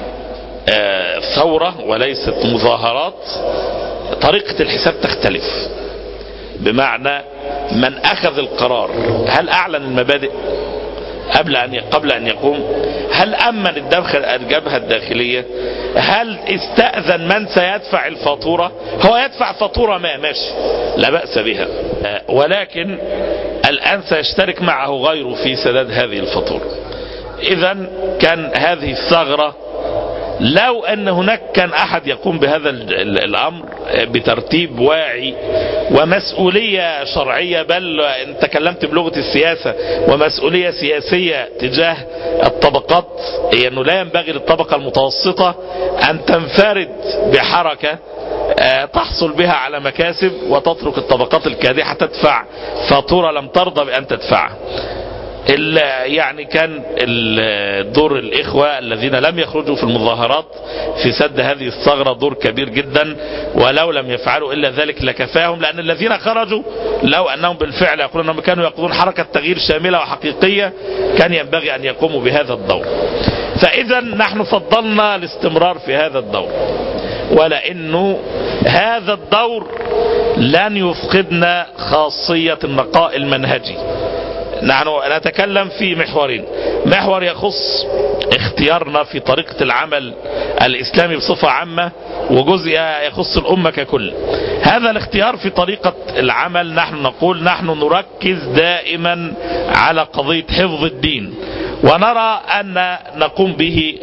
ثورة وليست مظاهرات، طريقة الحساب تختلف. بمعنى من اخذ القرار هل اعلن المبادئ قبل ان قبل ان يقوم؟ هل امن الداخل الجبهة الداخلية؟ هل استأذن من سيدفع الفاتورة؟ هو يدفع فاتورة ما ماشي لا بأس بها، ولكن الان سيشترك معه غيره في سداد هذه الفاتورة. اذا كان هذه الثغرة لو ان هناك كان احد يقوم بهذا الامر بترتيب واعي ومسؤولية شرعية، بل ان تكلمت بلغة السياسة ومسؤولية سياسية تجاه الطبقات، هي انه لا ينبغي للطبقة المتوسطة ان تنفرد بحركة تحصل بها على مكاسب وتترك الطبقات الكادحة تدفع فاتورة لم ترضى بان تدفعها. يعني كان دور الإخوة الذين لم يخرجوا في المظاهرات في سد هذه الثغرة دور كبير جدا، ولو لم يفعلوا إلا ذلك لكفاهم، لأن الذين خرجوا لو أنهم بالفعل يقولون أنهم كانوا يقودون حركة تغيير شاملة وحقيقية كان ينبغي أن يقوموا بهذا الدور. فإذا نحن فضلنا الاستمرار في هذا الدور، ولأنه هذا الدور لن يفقدنا خاصية النقاء المنهجي. نحن نتكلم في محورين: محور يخص اختيارنا في طريقة العمل الإسلامي بصفة عامة، وجزء يخص الأمة ككل. هذا الاختيار في طريقة العمل نحن نقول نحن نركز دائما على قضية حفظ الدين، ونرى أن نقوم به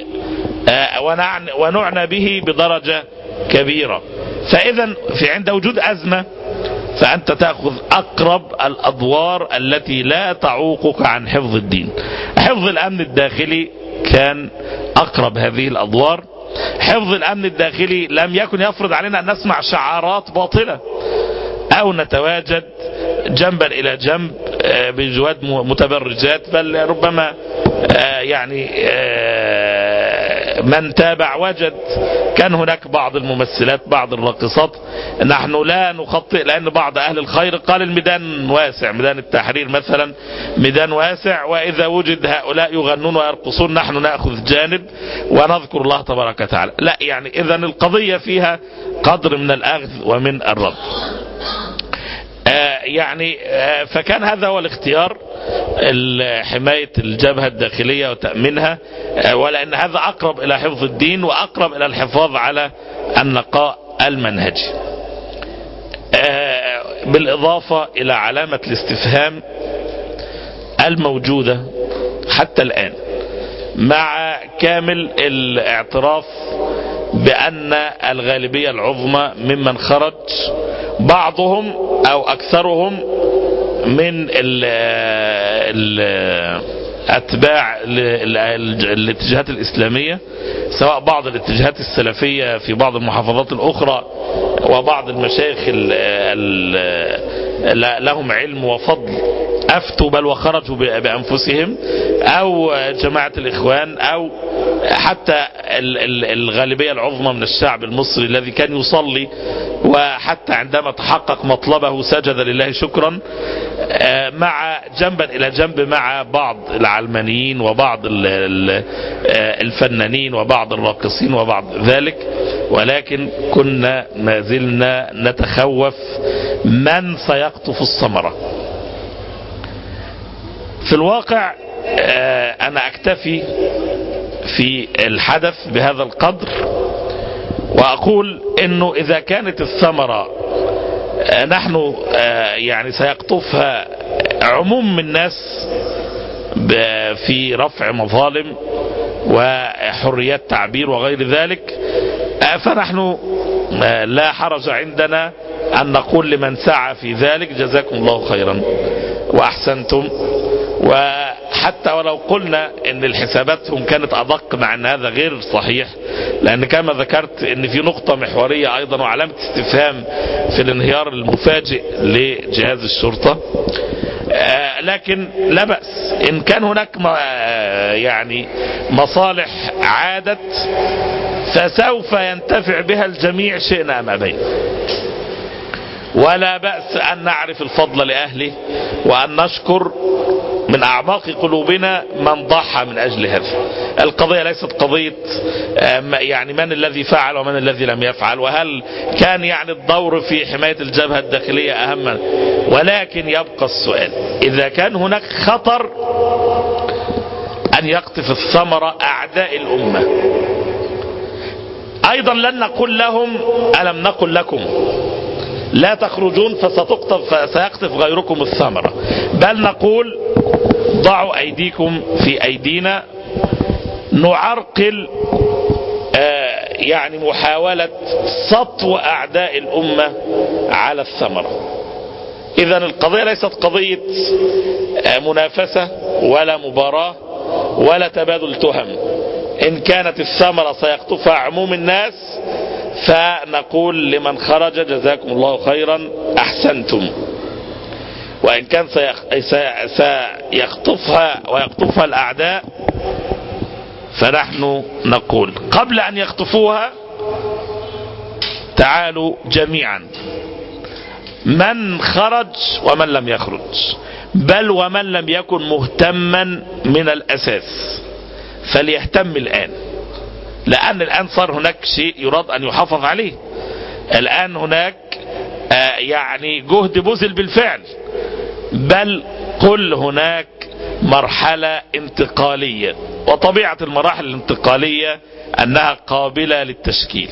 ونعنى به بدرجة كبيرة. فإذا في عند وجود أزمة فأنت تأخذ أقرب الأدوار التي لا تعوقك عن حفظ الدين. حفظ الأمن الداخلي كان أقرب هذه الأدوار. حفظ الأمن الداخلي لم يكن يفرض علينا أن نسمع شعارات باطلة أو نتواجد جنبا إلى جنب بجواد متبرجات، بل ربما يعني من تابع وجد كان هناك بعض الممثلات بعض الراقصات. نحن لا نخطئ لأن بعض أهل الخير قال الميدان واسع، ميدان التحرير مثلا ميدان واسع، وإذا وجد هؤلاء يغنون ويرقصون نحن نأخذ جانب ونذكر الله تبارك وتعالى. لا يعني إذن القضية فيها قدر من الأخذ ومن الرد. آه يعني آه فكان هذا هو الاختيار، حماية الجبهة الداخلية وتأمينها، آه ولأن هذا أقرب إلى حفظ الدين وأقرب إلى الحفاظ على النقاء المنهجي. آه بالإضافة إلى علامة الاستفهام الموجودة حتى الآن مع كامل الاعتراف بأن الغالبية العظمى ممن خرج بعضهم أو أكثرهم من ال ال أتباع الاتجاهات الإسلامية، سواء بعض الاتجاهات السلفية في بعض المحافظات الأخرى وبعض المشايخ لهم علم وفضل أفتوا بل وخرجوا بأنفسهم، أو جماعة الإخوان، أو حتى الغالبية العظمى من الشعب المصري الذي كان يصلي وحتى عندما تحقق مطلبه سجد لله شكرا، مع جنبا إلى جنب مع بعض العلمانيين وبعض الفنانين وبعض الراقصين وبعض ذلك. ولكن كنا ما زلنا نتخوف من سيقطف الثمرة. في الواقع أنا أكتفي في الحدث بهذا القدر وأقول إنه إذا كانت الثمرة نحن يعني سيقطفها عموم الناس في رفع مظالم وحريات تعبير وغير ذلك، فنحن لا حرج عندنا أن نقول لمن سعى في ذلك جزاكم الله خيرا وأحسنتم. وحتى ولو قلنا ان الحساباتهم كانت ادق، مع ان هذا غير صحيح، لان كما ذكرت ان في نقطة محورية ايضا وعلامة استفهام في الانهيار المفاجئ لجهاز الشرطة. آه لكن لا بأس ان كان هناك آه يعني مصالح عادت فسوف ينتفع بها الجميع شئنا ام ابينا، ولا بأس أن نعرف الفضل لأهله وأن نشكر من أعماق قلوبنا من ضحى من أجل هذا. القضية ليست قضية يعني من الذي فعل ومن الذي لم يفعل، وهل كان يعني الدور في حماية الجبهة الداخلية أهم، ولكن يبقى السؤال إذا كان هناك خطر أن يقطف الثمرة أعداء الأمة، أيضا لن نقول لهم ألم نقل لكم لا تخرجون فستقطف فسيقطف غيركم الثمرة، بل نقول ضعوا أيديكم في أيدينا، نعرقل آه يعني محاولة سطو أعداء الأمة على الثمرة. إذن القضية ليست قضية آه منافسة ولا مباراة ولا تبادل تهم. إن كانت الثمرة سيقطفها عموم الناس فنقول لمن خرج جزاكم الله خيرا أحسنتم، وإن كان سيقطفها ويقطفها الأعداء فنحن نقول قبل أن يقطفوها تعالوا جميعا من خرج ومن لم يخرج، بل ومن لم يكن مهتما من الأساس فليهتم الآن، لأن الآن صار هناك شيء يراد أن يحافظ عليه. الآن هناك آه يعني جهد بذل بالفعل، بل قل هناك مرحلة انتقالية، وطبيعة المراحل الانتقالية أنها قابلة للتشكيل.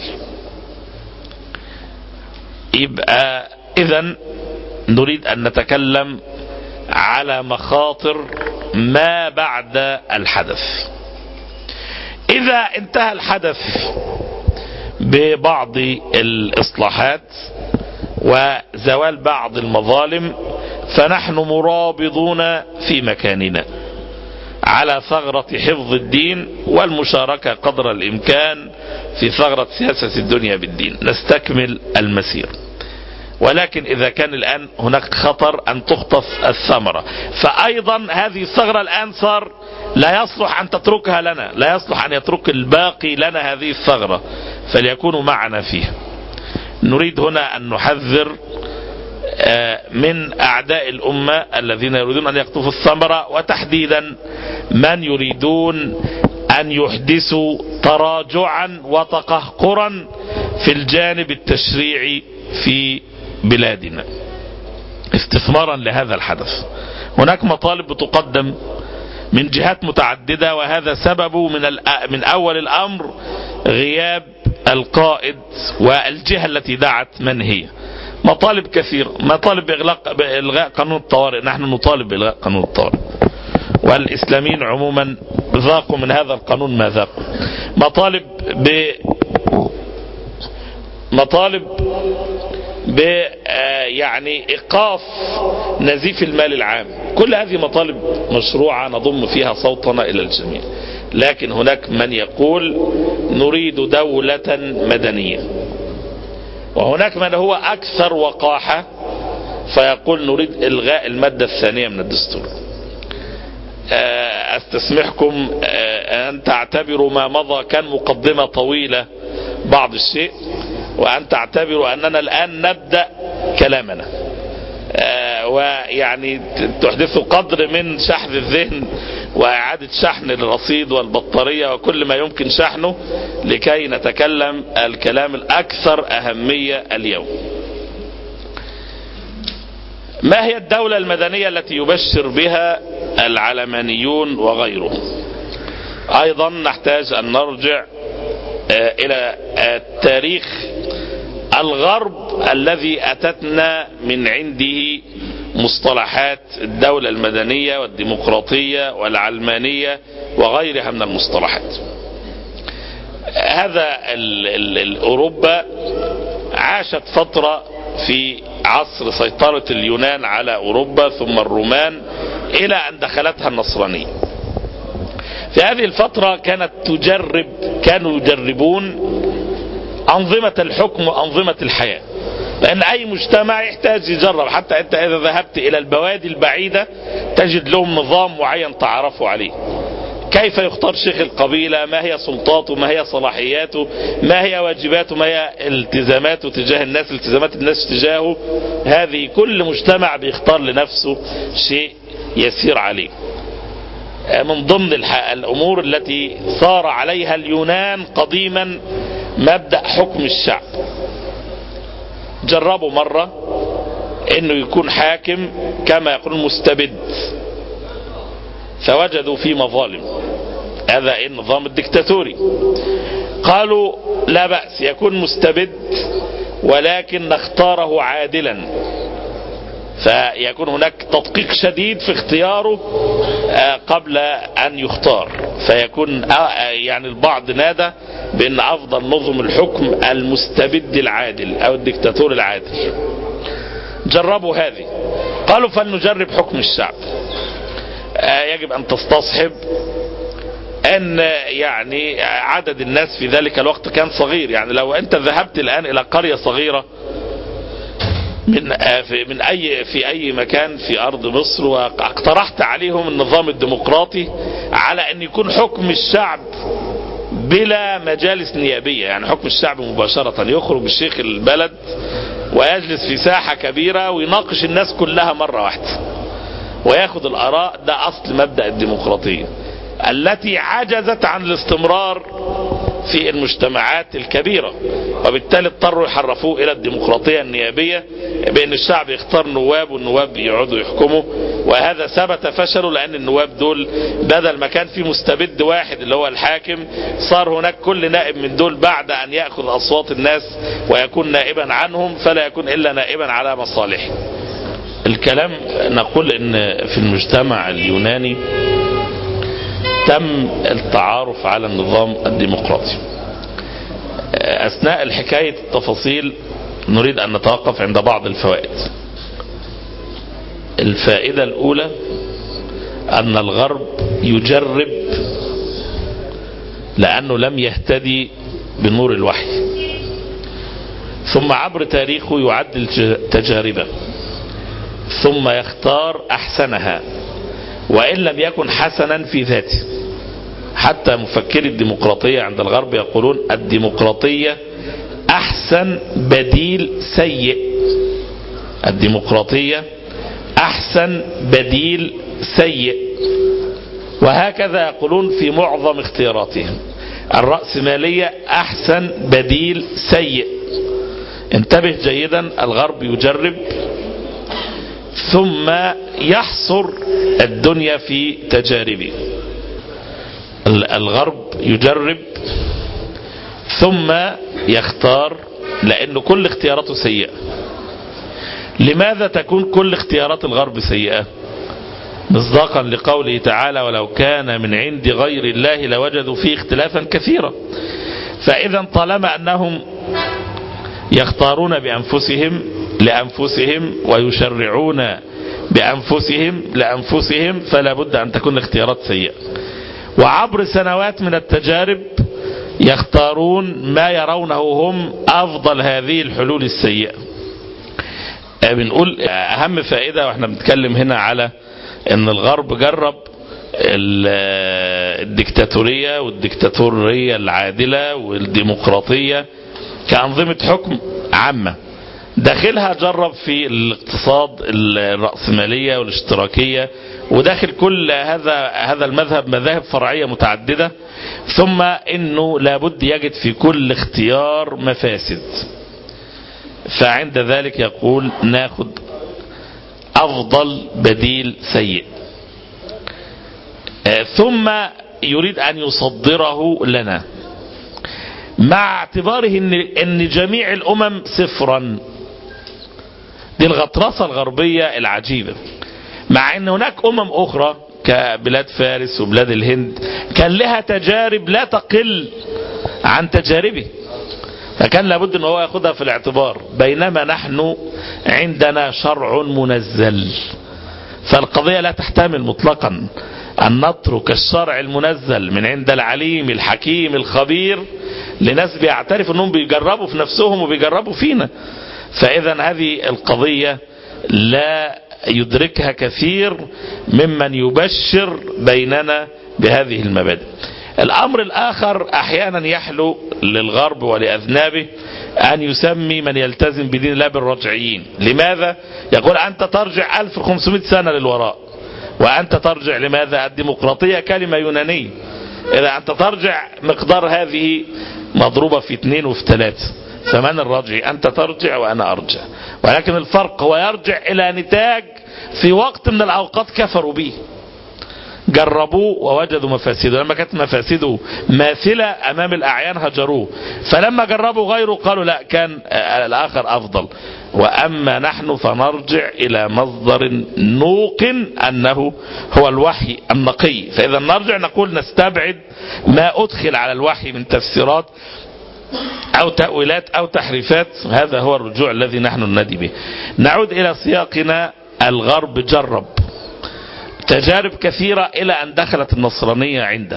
يبقى إذن نريد أن نتكلم على مخاطر ما بعد الحدث. إذا انتهى الحدث ببعض الإصلاحات وزوال بعض المظالم فنحن مرابضون في مكاننا على ثغرة حفظ الدين والمشاركة قدر الإمكان في ثغرة سياسة الدنيا بالدين، نستكمل المسير. ولكن إذا كان الآن هناك خطر أن تخطف الثمرة، فأيضا هذه الثغرة الآن صار لا يصلح أن تتركها لنا، لا يصلح أن يترك الباقي لنا هذه الثغرة، فليكونوا معنا فيها. نريد هنا أن نحذر من أعداء الأمة الذين يريدون أن يقطفوا الثمرة، وتحديدا من يريدون أن يحدثوا تراجعا وتقهقرا في الجانب التشريعي في بلادنا استثمارا لهذا الحدث. هناك مطالب بتقدم من جهات متعددة، وهذا سببه من من أول الأمر غياب القائد والجهة التي دعت من هي. مطالب كثيرة، مطالب بإغلاق بإلغاء قانون الطوارئ، نحن نطالب بإلغاء قانون الطوارئ، والإسلاميين عموما ذاقوا من هذا القانون ما ذاقوا. مطالب ب مطالب ب يعني إيقاف نزيف المال العام. كل هذه مطالب مشروعة نضم فيها صوتنا إلى الجميع، لكن هناك من يقول نريد دولة مدنية، وهناك من هو أكثر وقاحة فيقول نريد إلغاء المادة الثانية من الدستور. أستسمحكم أن تعتبروا ما مضى كان مقدمة طويلة بعض الشيء، وأن تعتبروا أننا الآن نبدأ كلامنا، ويعني تحدثوا قدر من شحذ الذهن وإعادة شحن الرصيد والبطارية وكل ما يمكن شحنه لكي نتكلم الكلام الأكثر أهمية اليوم. ما هي الدولة المدنية التي يبشر بها العلمانيون وغيرهم؟ أيضا نحتاج أن نرجع إلى تاريخ الغرب الذي أتتنا من عنده مصطلحات الدولة المدنية والديمقراطية والعلمانية وغيرها من المصطلحات. هذا أوروبا عاشت فترة في عصر سيطرة اليونان على أوروبا ثم الرومان إلى أن دخلتها النصرانية. في هذه الفترة كانت تجرب كانوا يجربون أنظمة الحكم وأنظمة الحياة، لأن أي مجتمع يحتاج يجرب. حتى أنت إذا ذهبت إلى البوادي البعيدة تجد لهم نظام معين تعرفوا عليه. كيف يختار شيخ القبيلة، ما هي سلطاته، ما هي صلاحياته، ما هي واجباته، ما هي التزاماته تجاه الناس، التزامات الناس تجاهه. هذه كل مجتمع بيختار لنفسه شيء يسير عليه. من ضمن الأمور التي صار عليها اليونان قديما مبدأ حكم الشعب. جربوا مرة انه يكون حاكم كما يقول مستبد، فوجدوا فيه مظالم. هذا النظام الدكتاتوري. قالوا لا بأس يكون مستبد ولكن نختاره عادلا، فيكون هناك تدقيق شديد في اختياره قبل أن يختار، فيكون يعني البعض نادى بأن أفضل نظم الحكم المستبد العادل أو الدكتاتور العادل. جربوا هذه، قالوا فلنجرب حكم الشعب. يجب أن تستصحب أن يعني عدد الناس في ذلك الوقت كان صغير. يعني لو أنت ذهبت الآن إلى قرية صغيرة من من اي في اي مكان في ارض مصر واقترحت عليهم النظام الديمقراطي على ان يكون حكم الشعب بلا مجالس نيابية، يعني حكم الشعب مباشرة، يخرج الشيخ البلد ويجلس في ساحة كبيرة ويناقش الناس كلها مرة واحدة وياخذ الآراء. ده أصل مبدأ الديمقراطية التي عجزت عن الاستمرار في المجتمعات الكبيرة، وبالتالي اضطروا يحرفوه إلى الديمقراطية النيابية بأن الشعب يختار نواب والنواب يقعدوا يحكموا. وهذا ثبت فشله، لأن النواب دول بدل ما كان في مستبد واحد اللي هو الحاكم، صار هناك كل نائب من دول بعد أن يأخذ أصوات الناس ويكون نائبا عنهم فلا يكون إلا نائبا على مصالحه. الكلام نقول إن في المجتمع اليوناني تم التعارف على النظام الديمقراطي. أثناء الحكاية التفاصيل نريد أن نتوقف عند بعض الفوائد. الفائدة الأولى أن الغرب يجرب لأنه لم يهتدي بنور الوحي، ثم عبر تاريخه يعدل تجاربه ثم يختار أحسنها وإن لم يكن حسنا في ذاته. حتى مفكري الديمقراطية عند الغرب يقولون الديمقراطية أحسن بديل سيء. الديمقراطية أحسن بديل سيء. وهكذا يقولون في معظم اختياراتهم. الرأسمالية أحسن بديل سيء. انتبه جيدا، الغرب يجرب ثم يحصر الدنيا في تجاربه. الغرب يجرب ثم يختار، لأن كل اختياراته سيئة. لماذا تكون كل اختيارات الغرب سيئة؟ مصداقا لقوله تعالى ولو كان من عند غير الله لوجدوا فيه اختلافا كثيرا. فإذا طالما أنهم يختارون بأنفسهم لأنفسهم ويشرعون بأنفسهم لأنفسهم فلا بد أن تكون الاختيارات سيئة. وعبر سنوات من التجارب يختارون ما يرونه هم أفضل هذه الحلول السيئة. بنقول أهم فائدة وإحنا بنتكلم هنا على أن الغرب جرب الديكتاتورية والديكتاتورية العادلة والديمقراطية كأنظمة حكم عامة. داخلها جرب في الاقتصاد الرأسمالية والاشتراكية، وداخل كل هذا هذا المذهب مذاهب فرعية متعددة. ثم انه لابد يجد في كل اختيار مفاسد، فعند ذلك يقول ناخد افضل بديل سيء، ثم يريد ان يصدره لنا مع اعتباره ان ان جميع الامم صفرا. دي الغطرسة الغربية العجيبة، مع ان هناك امم اخرى كبلاد فارس وبلاد الهند كان لها تجارب لا تقل عن تجاربه، فكان لابد ان هو ياخدها في الاعتبار. بينما نحن عندنا شرع منزل، فالقضية لا تحتمل مطلقا ان نترك الشرع المنزل من عند العليم الحكيم الخبير لناس بيعترف انهم بيجربوا في نفسهم وبيجربوا فينا. فاذا هذه القضية لا يدركها كثير ممن يبشر بيننا بهذه المبادئ. الامر الاخر احيانا يحلو للغرب ولأذنابه ان يسمي من يلتزم بدين الله بالرجعيين. لماذا؟ يقول انت ترجع ألف وخمسمائة سنة للوراء، وانت ترجع لماذا؟ الديمقراطية كلمة يونانية، اذا انت ترجع مقدار هذه مضروبة في اثنين وفي ثلاثة، فمن الرجعي؟ انت ترجع وانا ارجع، ولكن الفرق هو يرجع الى نتاج في وقت من الاوقات كفروا به، جربوه ووجدوا مفاسده، لما كانت مفاسده ماثلة امام الاعيان هجروه، فلما جربوا غيره قالوا لا كان الاخر افضل. واما نحن فنرجع الى مصدر نوقن انه هو الوحي النقي. فاذا نرجع نقول نستبعد ما ادخل على الوحي من تفسيرات او تأويلات او تحريفات، هذا هو الرجوع الذي نحن ننادي به. نعود الى سياقنا. الغرب جرب تجارب كثيرة الى ان دخلت النصرانية عنده.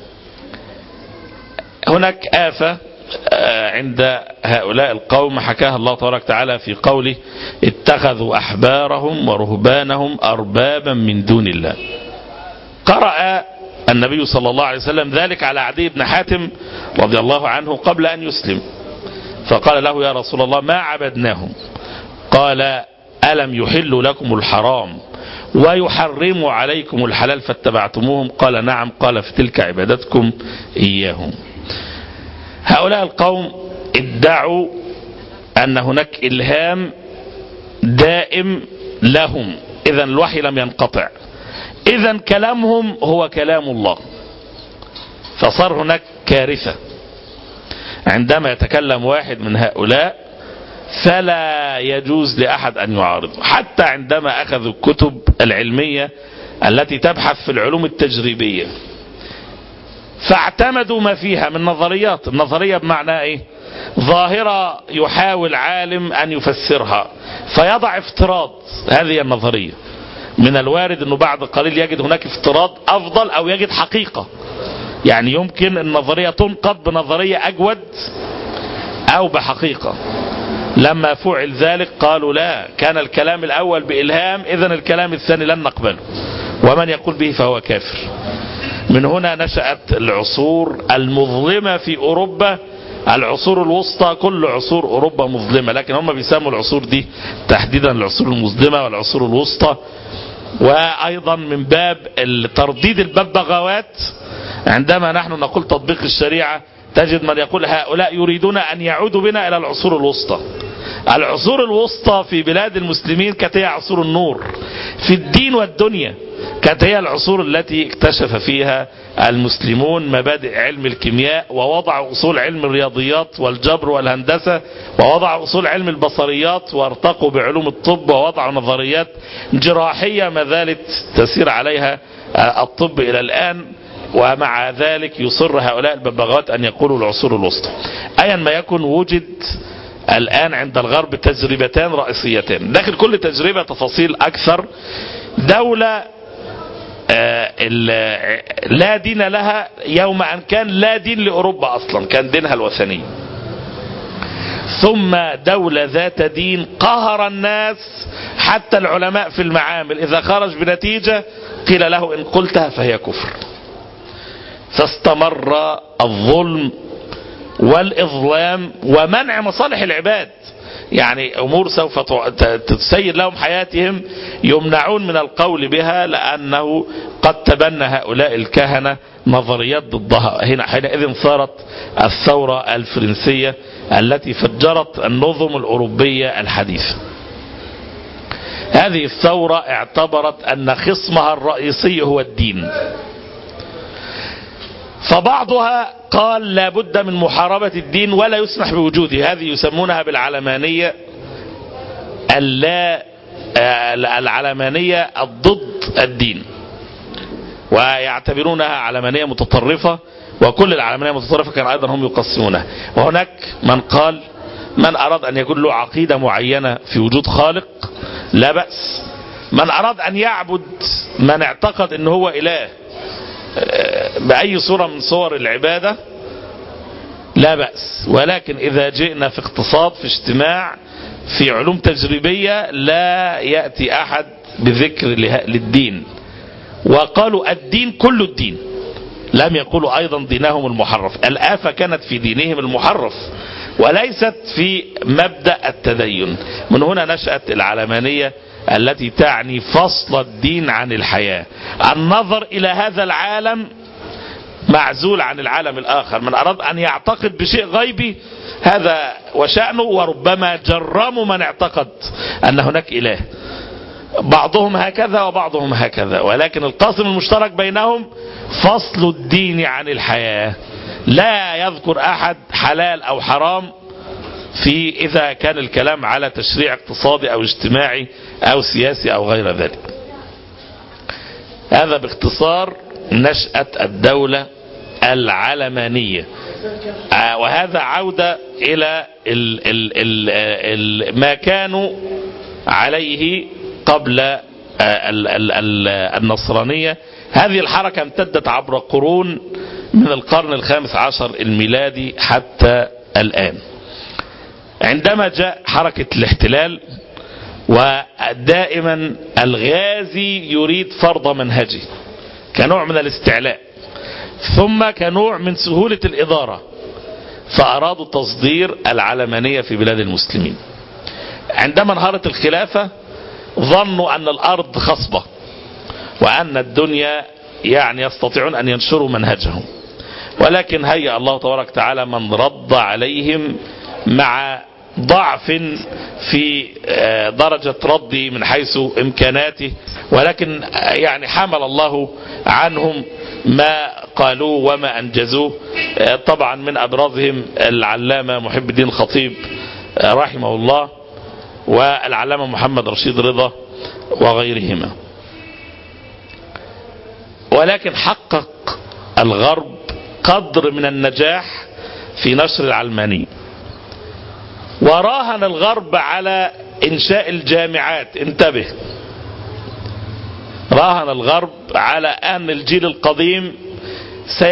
هناك آفة عند هؤلاء القوم حكاها الله تبارك وتعالى في قوله اتخذوا احبارهم ورهبانهم اربابا من دون الله. قرأ النبي صلى الله عليه وسلم ذلك على عدي بن حاتم رضي الله عنه قبل ان يسلم، فقال له يا رسول الله ما عبدناهم؟ قال ألم يحلوا لكم الحرام ويحرموا عليكم الحلال فاتبعتموهم؟ قال نعم. قال فتلك عبادتكم إياهم. هؤلاء القوم ادعوا أن هناك إلهام دائم لهم، إذن الوحي لم ينقطع، إذن كلامهم هو كلام الله. فصار هناك كارثة عندما يتكلم واحد من هؤلاء فلا يجوز لأحد أن يعارضه، حتى عندما أخذوا الكتب العلمية التي تبحث في العلوم التجريبية فاعتمدوا ما فيها من نظريات. النظرية بمعنى ايه؟ ظاهرة يحاول عالم ان يفسرها فيضع افتراض، هذه النظرية. من الوارد انه بعد قليل يجد هناك افتراض افضل او يجد حقيقة، يعني يمكن النظرية تنقض بنظرية اجود او بحقيقة. لما فعل ذلك قالوا لا، كان الكلام الاول بإلهام، اذن الكلام الثاني لن نقبله. ومن يقول به فهو كافر. من هنا نشأت العصور المظلمة في أوروبا، العصور الوسطى. كل عصور أوروبا مظلمة، لكن هم بيسموا العصور دي تحديدا العصور المظلمة والعصور الوسطى. وأيضا من باب ترديد الببغاوات، عندما نحن نقول تطبيق الشريعة تجد من يقول هؤلاء يريدون أن يعودوا بنا إلى العصور الوسطى. العصور الوسطى في بلاد المسلمين كانت هي عصور النور في الدين والدنيا، كانت هي العصور التي اكتشف فيها المسلمون مبادئ علم الكيمياء، ووضعوا أصول علم الرياضيات والجبر والهندسة، ووضعوا أصول علم البصريات، وارتقوا بعلوم الطب، ووضعوا نظريات جراحية ما زالت تسير عليها الطب إلى الآن. ومع ذلك يصر هؤلاء الببغاوات أن يقولوا العصور الوسطى. أيا ما يكن، وجد الآن عند الغرب تجربتان رئيسيتان، داخل كل تجربة تفاصيل أكثر. دولة لا دين لها يوم أن كان لا دين لأوروبا أصلا، كان دينها الوثني. ثم دولة ذات دين قهر الناس، حتى العلماء في المعامل إذا خرج بنتيجة قيل له إن قلتها فهي كفر. فاستمر الظلم والإظلام ومنع مصالح العباد، يعني أمور سوف تسير لهم حياتهم يمنعون من القول بها، لأنه قد تبنى هؤلاء الكهنة نظريات ضدها. هنا حينئذ صارت الثورة الفرنسية التي فجرت النظم الأوروبية الحديثة. هذه الثورة اعتبرت أن خصمها الرئيسي هو الدين، فبعضها قال لا بد من محاربة الدين ولا يسمح بوجوده. هذه يسمونها بالعلمانية اللا العلمانية الضد الدين، ويعتبرونها علمانية متطرفة، وكل العلمانية المتطرفة كان أيضا هم يقسمونها. وهناك من قال من أراد أن يكون له عقيدة معينة في وجود خالق لا بأس، من أراد أن يعبد من اعتقد أنه هو إله بأي صورة من صور العبادة لا بأس. ولكن إذا جئنا في اقتصاد، في اجتماع، في علوم تجريبية، لا يأتي أحد بذكر للدين. وقالوا الدين كل الدين، لم يقولوا أيضا دينهم المحرف. الآفة كانت في دينهم المحرف وليست في مبدأ التدين. من هنا نشأت العلمانية التي تعني فصل الدين عن الحياة، النظر إلى هذا العالم معزول عن العالم الآخر. من أراد أن يعتقد بشيء غيبي هذا وشأنه، وربما جرموا من اعتقد أن هناك إله. بعضهم هكذا وبعضهم هكذا، ولكن القاسم المشترك بينهم فصل الدين عن الحياة. لا يذكر أحد حلال أو حرام في إذا كان الكلام على تشريع اقتصادي أو اجتماعي أو سياسي أو غير ذلك. هذا باختصار نشأة الدولة العلمانية، وهذا عودة إلى ال ال ال ال ما كانوا عليه قبل ال ال ال النصرانية. هذه الحركة امتدت عبر قرون من القرن الخامس عشر الميلادي حتى الآن. عندما جاء حركة الاحتلال، ودائما الغازي يريد فرض منهجه كنوع من الاستعلاء، ثم كنوع من سهولة الإدارة، فأرادوا تصدير العلمانية في بلاد المسلمين. عندما انهارت الخلافة ظنوا أن الأرض خصبة وأن الدنيا يعني يستطيعون أن ينشروا منهجهم، ولكن هيأ الله تبارك وتعالى من رد عليهم مع ضعف في درجة ردي من حيث إمكاناته، ولكن يعني حمل الله عنهم ما قالوه وما أنجزوه. طبعا من أبرزهم العلامة محب الدين الخطيب رحمه الله، والعلامة محمد رشيد رضا وغيرهما. ولكن حقق الغرب قدر من النجاح في نشر العلمانية، وراهن الغرب على إنشاء الجامعات. انتبه، راهن الغرب على أن الجيل القديم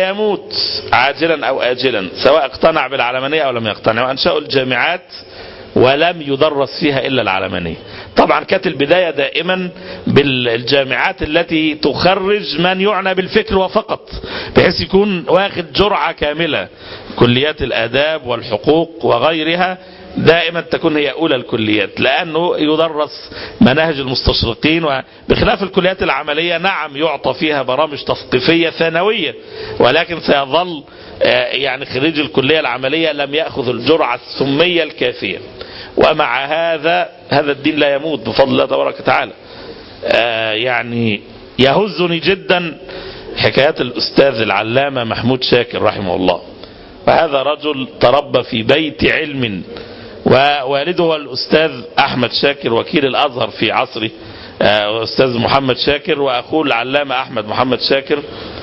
سيموت عاجلا أو آجلا، سواء اقتنع بالعلمانية أو لم يقتنع، وأنشأوا الجامعات ولم يدرس فيها إلا العلمانية. طبعا كانت البداية دائما بالجامعات التي تخرج من يعنى بالفكر وفقط، بحيث يكون واخد جرعة كاملة. كليات الآداب والحقوق وغيرها دائما تكون هي أولى الكليات، لأنه يدرس مناهج المستشرقين، وبخلاف الكليات العملية نعم يعطى فيها برامج تثقيفية ثانوية، ولكن سيظل يعني خريج الكلية العملية لم يأخذ الجرعة السمية الكافية. ومع هذا هذا الدين لا يموت بفضل الله تبارك وتعالى. يعني يهزني جدا حكايات الأستاذ العلامة محمود شاكر رحمه الله، وهذا رجل تربى في بيت علم، ووالده هو الأستاذ أحمد شاكر وكيل الأزهر في عصره، أستاذ محمد شاكر، وأخوه العلامة أحمد محمد شاكر.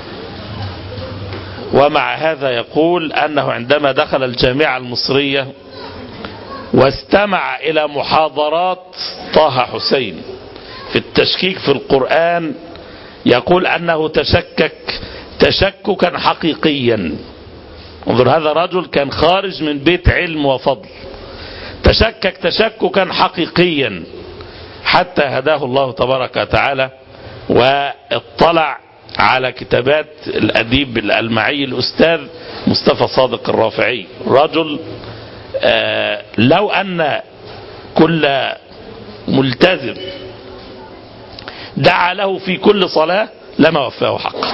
ومع هذا يقول أنه عندما دخل الجامعة المصرية واستمع إلى محاضرات طه حسين في التشكيك في القرآن، يقول أنه تشكك تشككا حقيقيا. انظر، هذا رجل كان خارج من بيت علم وفضل، تشكك تشككا حقيقيا حتى هداه الله تبارك وتعالى، واطلع على كتابات الأديب الألمعي الأستاذ مصطفى صادق الرافعي. رجل آه لو أن كل ملتزم دعا له في كل صلاة لما وفاه حقه،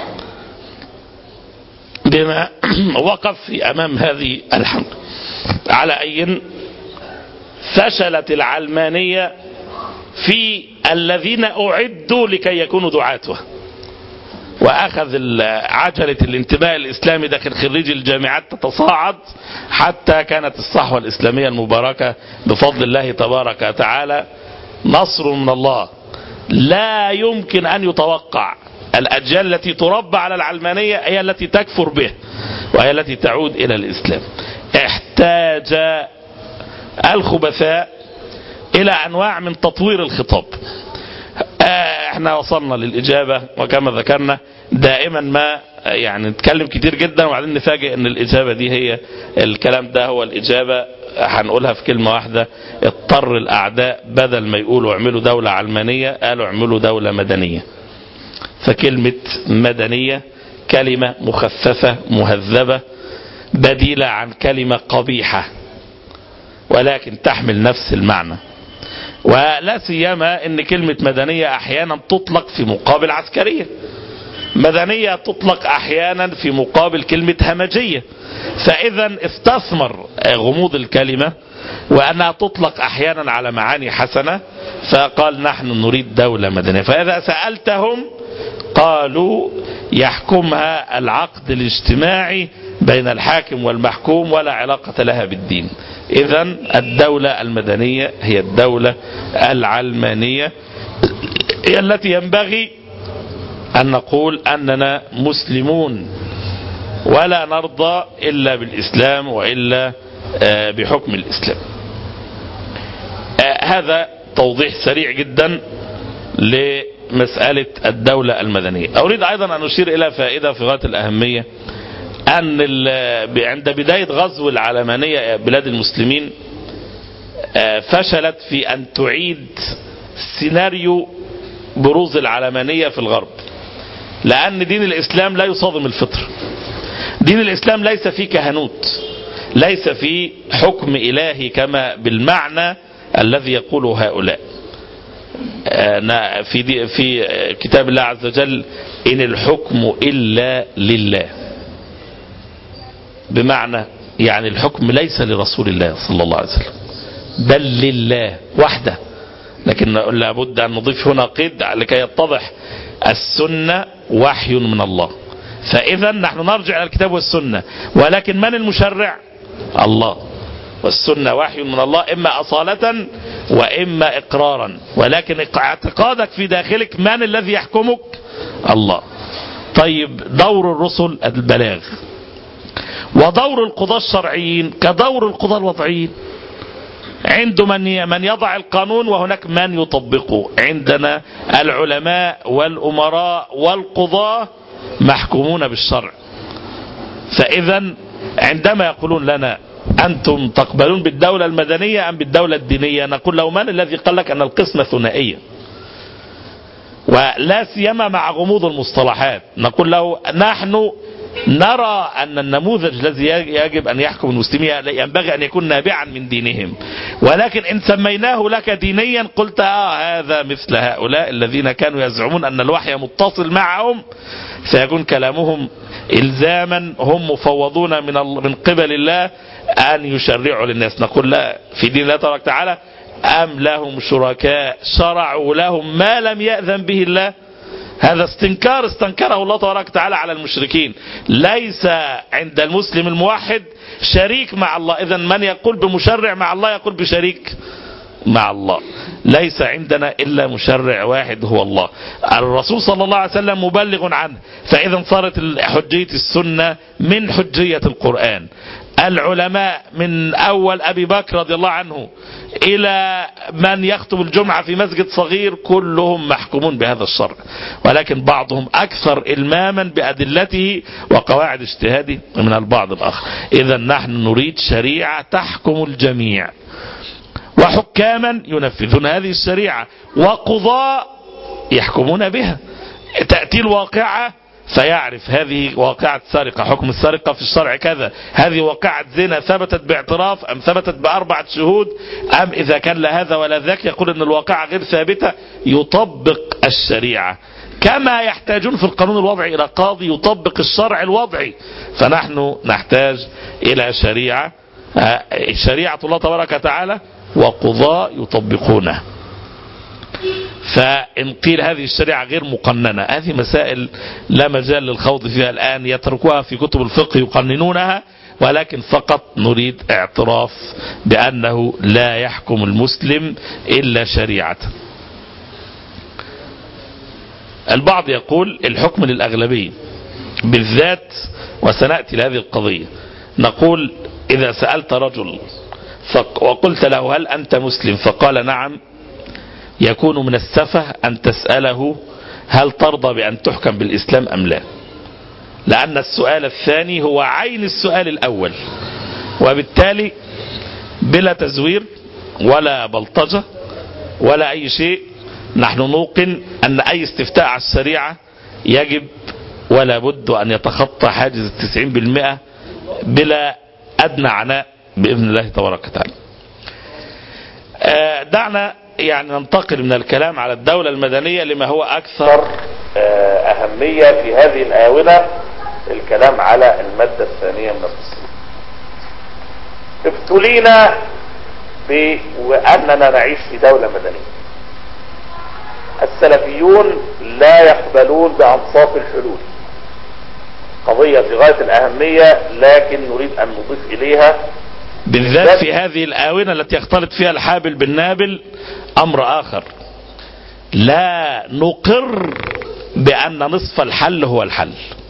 بما وقف في أمام هذه الحمد. على أي فشلت العلمانية في الذين أعدوا لكي يكونوا دعاتها، وأخذ عجلة الانتماء الإسلامي داخل خريج الجامعات تتصاعد، حتى كانت الصحوة الإسلامية المباركة بفضل الله تبارك وتعالى نصر من الله لا يمكن أن يتوقع. الأجيال التي تربى على العلمانية هي التي تكفر به، وهي التي تعود إلى الإسلام. احتاج الخبثاء إلى أنواع من تطوير الخطاب. احنا وصلنا للإجابة، وكما ذكرنا دائما ما يعني نتكلم كتير جدا وبعدين نفاجئ ان الإجابة دي هي الكلام ده هو الإجابة. هنقولها في كلمة واحدة: اضطر الأعداء بدل ما يقولوا اعملوا دولة علمانية قالوا اعملوا دولة مدنية. فكلمة مدنية كلمة مخففة مهذبة بديلة عن كلمة قبيحة، ولكن تحمل نفس المعنى. ولا سيما ان كلمة مدنية احيانا تطلق في مقابل عسكرية، مدنية تطلق احيانا في مقابل كلمة همجية. فاذا استثمر غموض الكلمة وانها تطلق احيانا على معاني حسنة، فقال نحن نريد دولة مدنية. فاذا سألتهم قالوا يحكمها العقد الاجتماعي بين الحاكم والمحكوم ولا علاقة لها بالدين. إذن الدولة المدنية هي الدولة العلمانية، هي التي ينبغي أن نقول أننا مسلمون ولا نرضى إلا بالإسلام وإلا بحكم الإسلام. هذا توضيح سريع جدا لمسألة الدولة المدنية. أريد أيضا أن أشير إلى فائدة في غاية الأهمية، أن عند بداية غزو العلمانية بلاد المسلمين فشلت في أن تعيد سيناريو بروز العلمانية في الغرب، لأن دين الإسلام لا يصادم الفطر. دين الإسلام ليس فيه كهنوت، ليس فيه حكم إلهي كما بالمعنى الذي يقوله هؤلاء. في في كتاب الله عز وجل إن الحكم إلا لله، بمعنى يعني الحكم ليس لرسول الله صلى الله عليه وسلم بل لله وحده. لكن لابد أن نضيف هنا قيد لكي يتضح: السنة وحي من الله. فإذا نحن نرجع إلى الكتاب والسنة، ولكن من المشرع؟ الله. والسنة وحي من الله إما أصالة وإما إقرارا، ولكن اعتقادك في داخلك من الذي يحكمك؟ الله. طيب دور الرسل البلاغ، ودور القضاة الشرعيين كدور القضاة الوضعيين. عنده من من يضع القانون وهناك من يطبقه. عندنا العلماء والأمراء والقضاة محكومون بالشرع. فإذا عندما يقولون لنا أنتم تقبلون بالدولة المدنية أم بالدولة الدينية؟ نقول له من الذي قال لك أن القسمة ثنائية؟ ولا سيما مع غموض المصطلحات. نقول له نحن نرى أن النموذج الذي يجب أن يحكم المسلمين ينبغي أن يكون نابعا من دينهم، ولكن إن سميناه لك دينيا قلت آه هذا مثل هؤلاء الذين كانوا يزعمون أن الوحي متصل معهم، فيكون كلامهم إلزاما، هم مفوضون من من قبل الله أن يشرعوا للناس. نقول لا، في دين الله تبارك وتعالى أم لهم شركاء شرعوا لهم ما لم يأذن به الله. هذا استنكار استنكره الله تبارك وتعالى على المشركين. ليس عند المسلم الموحد شريك مع الله، إذن من يقول بمشرع مع الله يقول بشريك مع الله. ليس عندنا إلا مشرع واحد هو الله. الرسول صلى الله عليه وسلم مبلغ عنه، فإذا صارت حجية السنة من حجية القرآن. العلماء من أول أبي بكر رضي الله عنه إلى من يخطب الجمعة في مسجد صغير كلهم محكومون بهذا الشرع، ولكن بعضهم أكثر إلماما بأدلته وقواعد اجتهاده من البعض الآخر. إذا نحن نريد شريعة تحكم الجميع، وحكاما ينفذون هذه الشريعة، وقضاء يحكمون بها. تأتي الواقعة فيعرف هذه واقعة سرقة، حكم السرقة في الشرع كذا، هذه واقعة زنا ثبتت باعتراف أم ثبتت بأربعة شهود، أم إذا كان لا هذا ولا ذاك يقول أن الواقعة غير ثابتة، يطبق الشريعة. كما يحتاجون في القانون الوضعي إلى قاضي يطبق الشرع الوضعي، فنحن نحتاج إلى شريعة، شريعة الله تبارك وتعالى، وقضاء يطبقونه. فإن قيل هذه الشريعة غير مقننة، هذه مسائل لا مجال للخوض فيها الآن، يتركوها في كتب الفقه يقننونها، ولكن فقط نريد اعتراف بأنه لا يحكم المسلم إلا شريعة. البعض يقول الحكم للأغلبية بالذات، وسنأتي لهذه القضية. نقول إذا سألت رجل وقلت له هل أنت مسلم فقال نعم، يكون من السفه أن تسأله هل ترضى بأن تحكم بالإسلام أم لا، لأن السؤال الثاني هو عين السؤال الأول، وبالتالي بلا تزوير ولا بلطجة ولا أي شيء نحن نوقن أن أي استفتاء على الشريعة يجب ولا بد أن يتخطى حاجز التسعين بالمئة بلا أدنى عناء بإذن الله تبارك وتعالى. دعنا يعني ننتقل من الكلام على الدولة المدنية لما هو أكثر أهمية في هذه الآونة، الكلام على المادة الثانية من التصنيف. ابتلينا بأننا نعيش في دولة مدنية. السلفيون لا يقبلون بأنصاف الحلول، قضية في غاية الأهمية، لكن نريد أن نضيف إليها بالذات في هذه الآونة التي يختلط فيها الحابل بالنابل أمر آخر. لا نقر بأن نصف الحل هو الحل،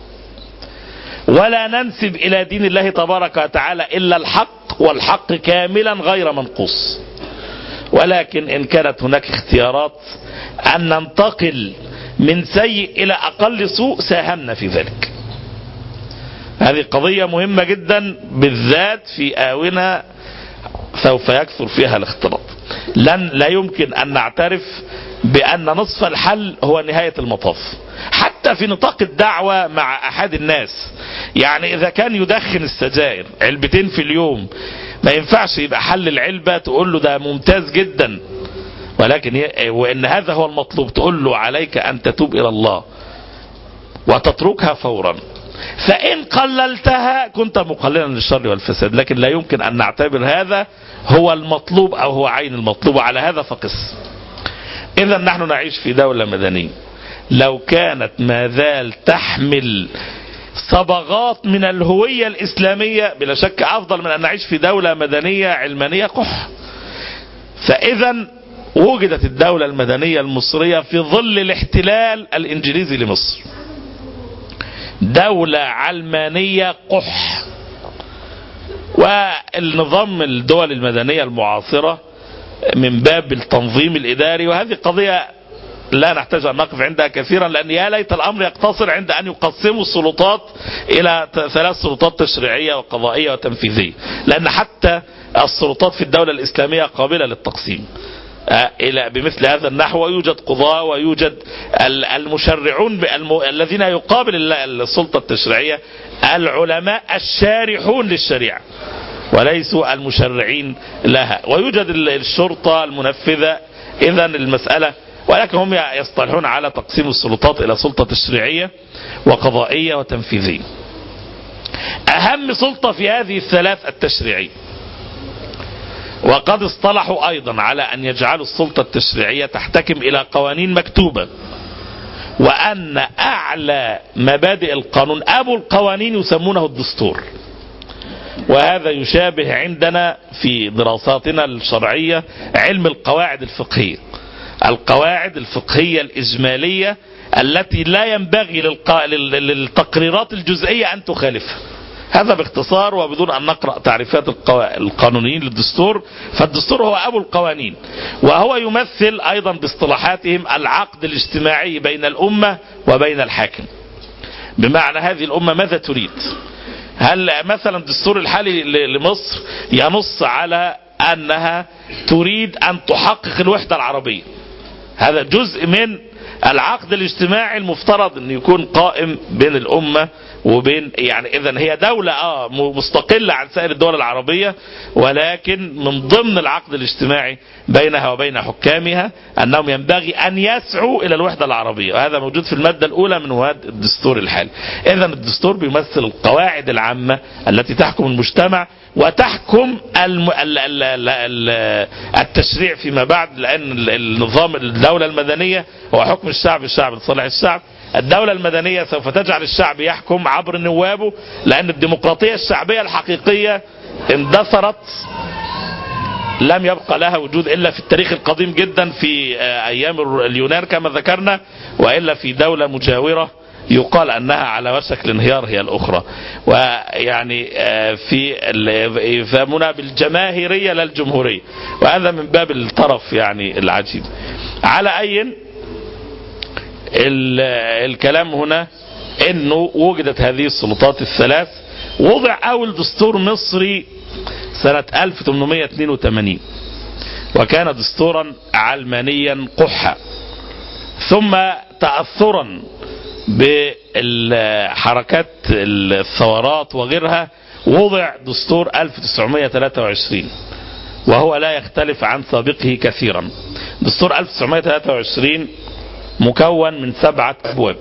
ولا ننسب إلى دين الله تبارك وتعالى إلا الحق، والحق كاملا غير منقوص، ولكن إن كانت هناك اختيارات أن ننتقل من سيء إلى أقل سوء ساهمنا في ذلك. هذه قضية مهمة جدا بالذات في آونة سوف يكثر فيها الاختلاط. لن لا يمكن أن نعترف بأن نصف الحل هو نهاية المطاف، حتى في نطاق الدعوة مع أحد الناس. يعني إذا كان يدخن السجائر علبتين في اليوم ما ينفعش يبقى حل العلبة تقول له ده ممتاز جدا، ولكن وإن هذا هو المطلوب تقول له عليك أن تتوب إلى الله وتتركها فورا، فإن قللتها كنت مقللا للشر والفساد. لكن لا يمكن أن نعتبر هذا هو المطلوب أو هو عين المطلوب، على هذا فقس. إذا نحن نعيش في دولة مدنية، لو كانت ما زال تحمل صبغات من الهوية الإسلامية بلا شك أفضل من أن نعيش في دولة مدنية علمانية قح. فإذا وجدت الدولة المدنية المصرية في ظل الاحتلال الإنجليزي لمصر، دولة علمانية قح. والنظام الدول المدنية المعاصرة من باب التنظيم الإداري، وهذه قضية لا نحتاج أن نقف عندها كثيرا، لأن يا ليت الأمر يقتصر عند أن يقسموا السلطات إلى ثلاث سلطات تشريعية وقضائية وتنفيذية، لأن حتى السلطات في الدولة الإسلامية قابلة للتقسيم إلى بمثل هذا النحو. ويوجد قضاة ويوجد المشرعون الذين يقابل السلطة التشريعية العلماء الشارحون للشريعة وليسوا المشرعين لها، ويوجد الشرطة المنفذة. إذن المسألة، ولكن هم يصطلحون على تقسيم السلطات إلى سلطة تشريعية وقضائية وتنفيذية. أهم سلطة في هذه الثلاث التشريعية، وقد اصطلحوا أيضا على أن يجعلوا السلطة التشريعية تحتكم إلى قوانين مكتوبة، وأن أعلى مبادئ القانون أبو القوانين يسمونه الدستور. وهذا يشابه عندنا في دراساتنا الشرعية علم القواعد الفقهية، القواعد الفقهية الإجمالية التي لا ينبغي للتقريرات الجزئية أن تخالفها. هذا باختصار وبدون أن نقرأ تعريفات القانونيين للدستور. فالدستور هو أبو القوانين، وهو يمثل أيضا باصطلاحاتهم العقد الاجتماعي بين الأمة وبين الحاكم. بمعنى هذه الأمة ماذا تريد؟ هل مثلا الدستور الحالي لمصر ينص على أنها تريد أن تحقق الوحدة العربية؟ هذا جزء من العقد الاجتماعي المفترض أن يكون قائم بين الأمة وبين، يعني إذن هي دولة آه مستقلة عن سائر الدول العربية، ولكن من ضمن العقد الاجتماعي بينها وبين حكامها أنهم ينبغي أن يسعوا إلى الوحدة العربية، وهذا موجود في المادة الأولى من مواد الدستور الحالي. إذن الدستور بيمثل القواعد العامة التي تحكم المجتمع وتحكم الم... ال... ال... ال... التشريع فيما بعد، لأن النظام الدولة المدنية هو حكم الشعب الشعب لصالح الشعب. الدولة المدنية سوف تجعل الشعب يحكم عبر نوابه، لأن الديمقراطية الشعبية الحقيقية اندثرت، لم يبقى لها وجود إلا في التاريخ القديم جدا في أيام اليونان كما ذكرنا، وإلا في دولة مجاورة يقال أنها على وشك الانهيار هي الأخرى. ويعني في يفهمونها بالجماهيرية لا الجمهورية، وهذا من باب الطرف يعني العجيب. على أي الكلام هنا انه وجدت هذه السلطات الثلاث. وضع اول دستور مصري سنة ألف وثمانمائة واثنين وثمانين، وكان دستورا علمانيا قحا، ثم تأثرا بحركات الثورات وغيرها وضع دستور ألف وتسعمائة وثلاثة وعشرين، وهو لا يختلف عن سابقه كثيرا. دستور ألف وتسعمائة وثلاثة وعشرين مكون من سبعة أبواب.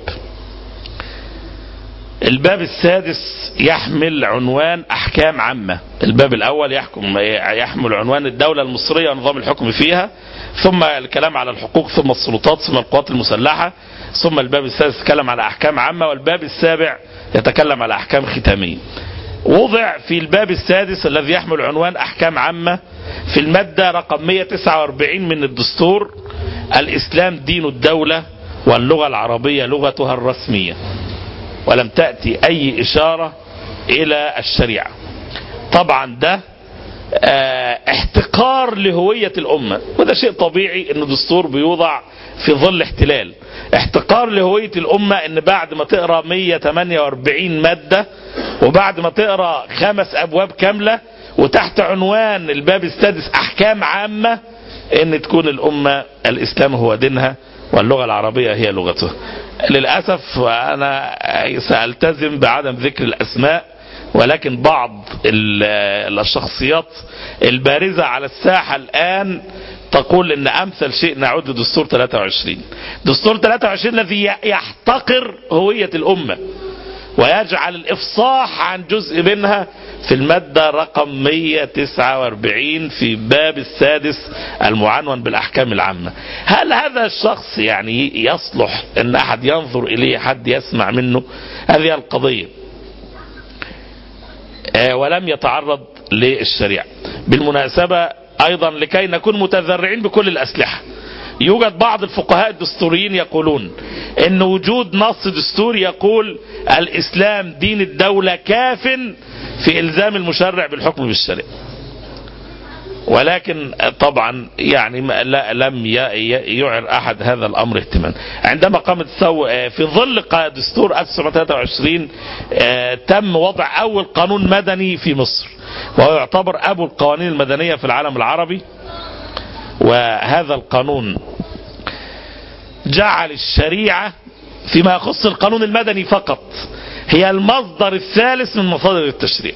الباب السادس يحمل عنوان أحكام عامة. الباب الأول يحكم يحمل عنوان الدولة المصرية ونظام الحكم فيها، ثم الكلام على الحقوق، ثم السلطات، ثم القوات المسلحة، ثم الباب السادس يتكلم على أحكام عامة، والباب السابع يتكلم على أحكام ختامية. وضع في الباب السادس الذي يحمل عنوان أحكام عامة في المادة رقم مئة وتسعة وأربعين من الدستور: الإسلام دين الدولة واللغة العربية لغتها الرسمية. ولم تأتي أي إشارة إلى الشريعة. طبعا ده اه احتقار لهوية الأمة، وده شيء طبيعي إن الدستور بيوضع في ظل احتلال. احتقار لهوية الأمة إن بعد ما تقرأ مئة وثمانية وأربعين مادة، وبعد ما تقرأ خمس أبواب كاملة، وتحت عنوان الباب السادس أحكام عامة، إن تكون الأمة الإسلام هو دينها واللغة العربية هي لغته. للأسف أنا سألتزم بعدم ذكر الأسماء، ولكن بعض الشخصيات البارزة على الساحة الآن تقول إن أمثل شيء نعود لدستور ثلاثة وعشرين. دستور ثلاثة وعشرين الذي يحتقر هوية الأمة ويجعل الإفصاح عن جزء منها في المادة رقم مئة وتسعة وأربعين في باب السادس المعنون بالأحكام العامة. هل هذا الشخص يعني يصلح أن أحد ينظر إليه، حد يسمع منه؟ هذه القضية. ولم يتعرض للشريعة. بالمناسبة أيضا لكي نكون متذرعين بكل الأسلحة، يوجد بعض الفقهاء الدستوريين يقولون ان وجود نص دستوري يقول الإسلام دين الدولة كاف في إلزام المشرع بالحكم بالشريعة. ولكن طبعا يعني لا لم يعر أحد هذا الأمر اهتمام. عندما قامت الثورة في ظل دستور ألف وتسعمائة وثلاثة وعشرين تم وضع أول قانون مدني في مصر، وهو يعتبر أبو القوانين المدنية في العالم العربي. وهذا القانون جعل الشريعة فيما يخص القانون المدني فقط هي المصدر الثالث من مصادر التشريع.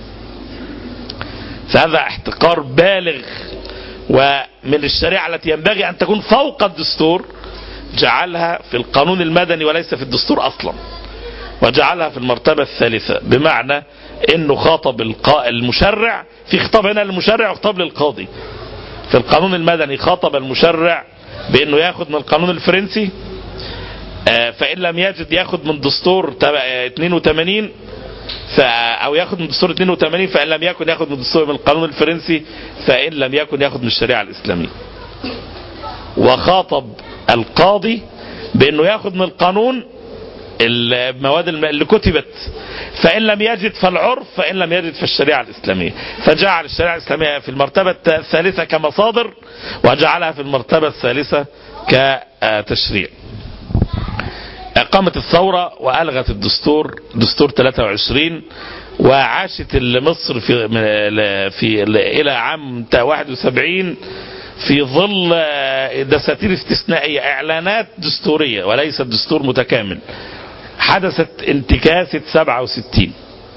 فهذا احتقار بالغ، ومن الشريعة التي ينبغي أن تكون فوق الدستور جعلها في القانون المدني وليس في الدستور أصلا، وجعلها في المرتبة الثالثة، بمعنى أنه خاطب المشرع في خطاب هنا للمشرع وخطاب للقاضي. في القانون المدني خاطب المشرع بأنه ياخد من القانون الفرنسي، فإن لم يجد ياخد من دستور اثنين وثمانين، أو ياخد من دستور اثنين وثمانين، فإن لم يكن ياخد من دستور من القانون الفرنسي، فإن لم يكن ياخد من الشريعة الإسلامية. وخاطب القاضي بأنه ياخد من القانون المواد اللي كتبت، فإن لم يجد فالعرف، فإن لم يجد فالشريعة الإسلامية. فجعل الشريعة الإسلامية في المرتبة الثالثة كمصادر، وجعلها في المرتبة الثالثة كتشريع. قامت الثورة وألغت الدستور، دستور ثلاثة وعشرين، وعاشت مصر في, في إلى عام واحد وسبعين في ظل دساتير استثنائية، إعلانات دستورية وليست دستور متكامل. حدثت انتكاسة سبعة وستين،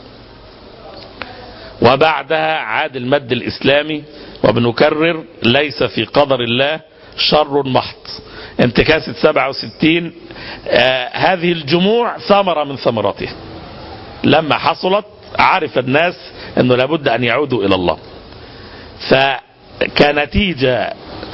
وبعدها عاد المد الإسلامي، وبنكرر ليس في قدر الله شر محض. انتكاسة سبعة وستين آه هذه الجموع ثمرة من ثمراتها. لما حصلت عرف الناس أنه لابد أن يعودوا إلى الله، فكنتيجة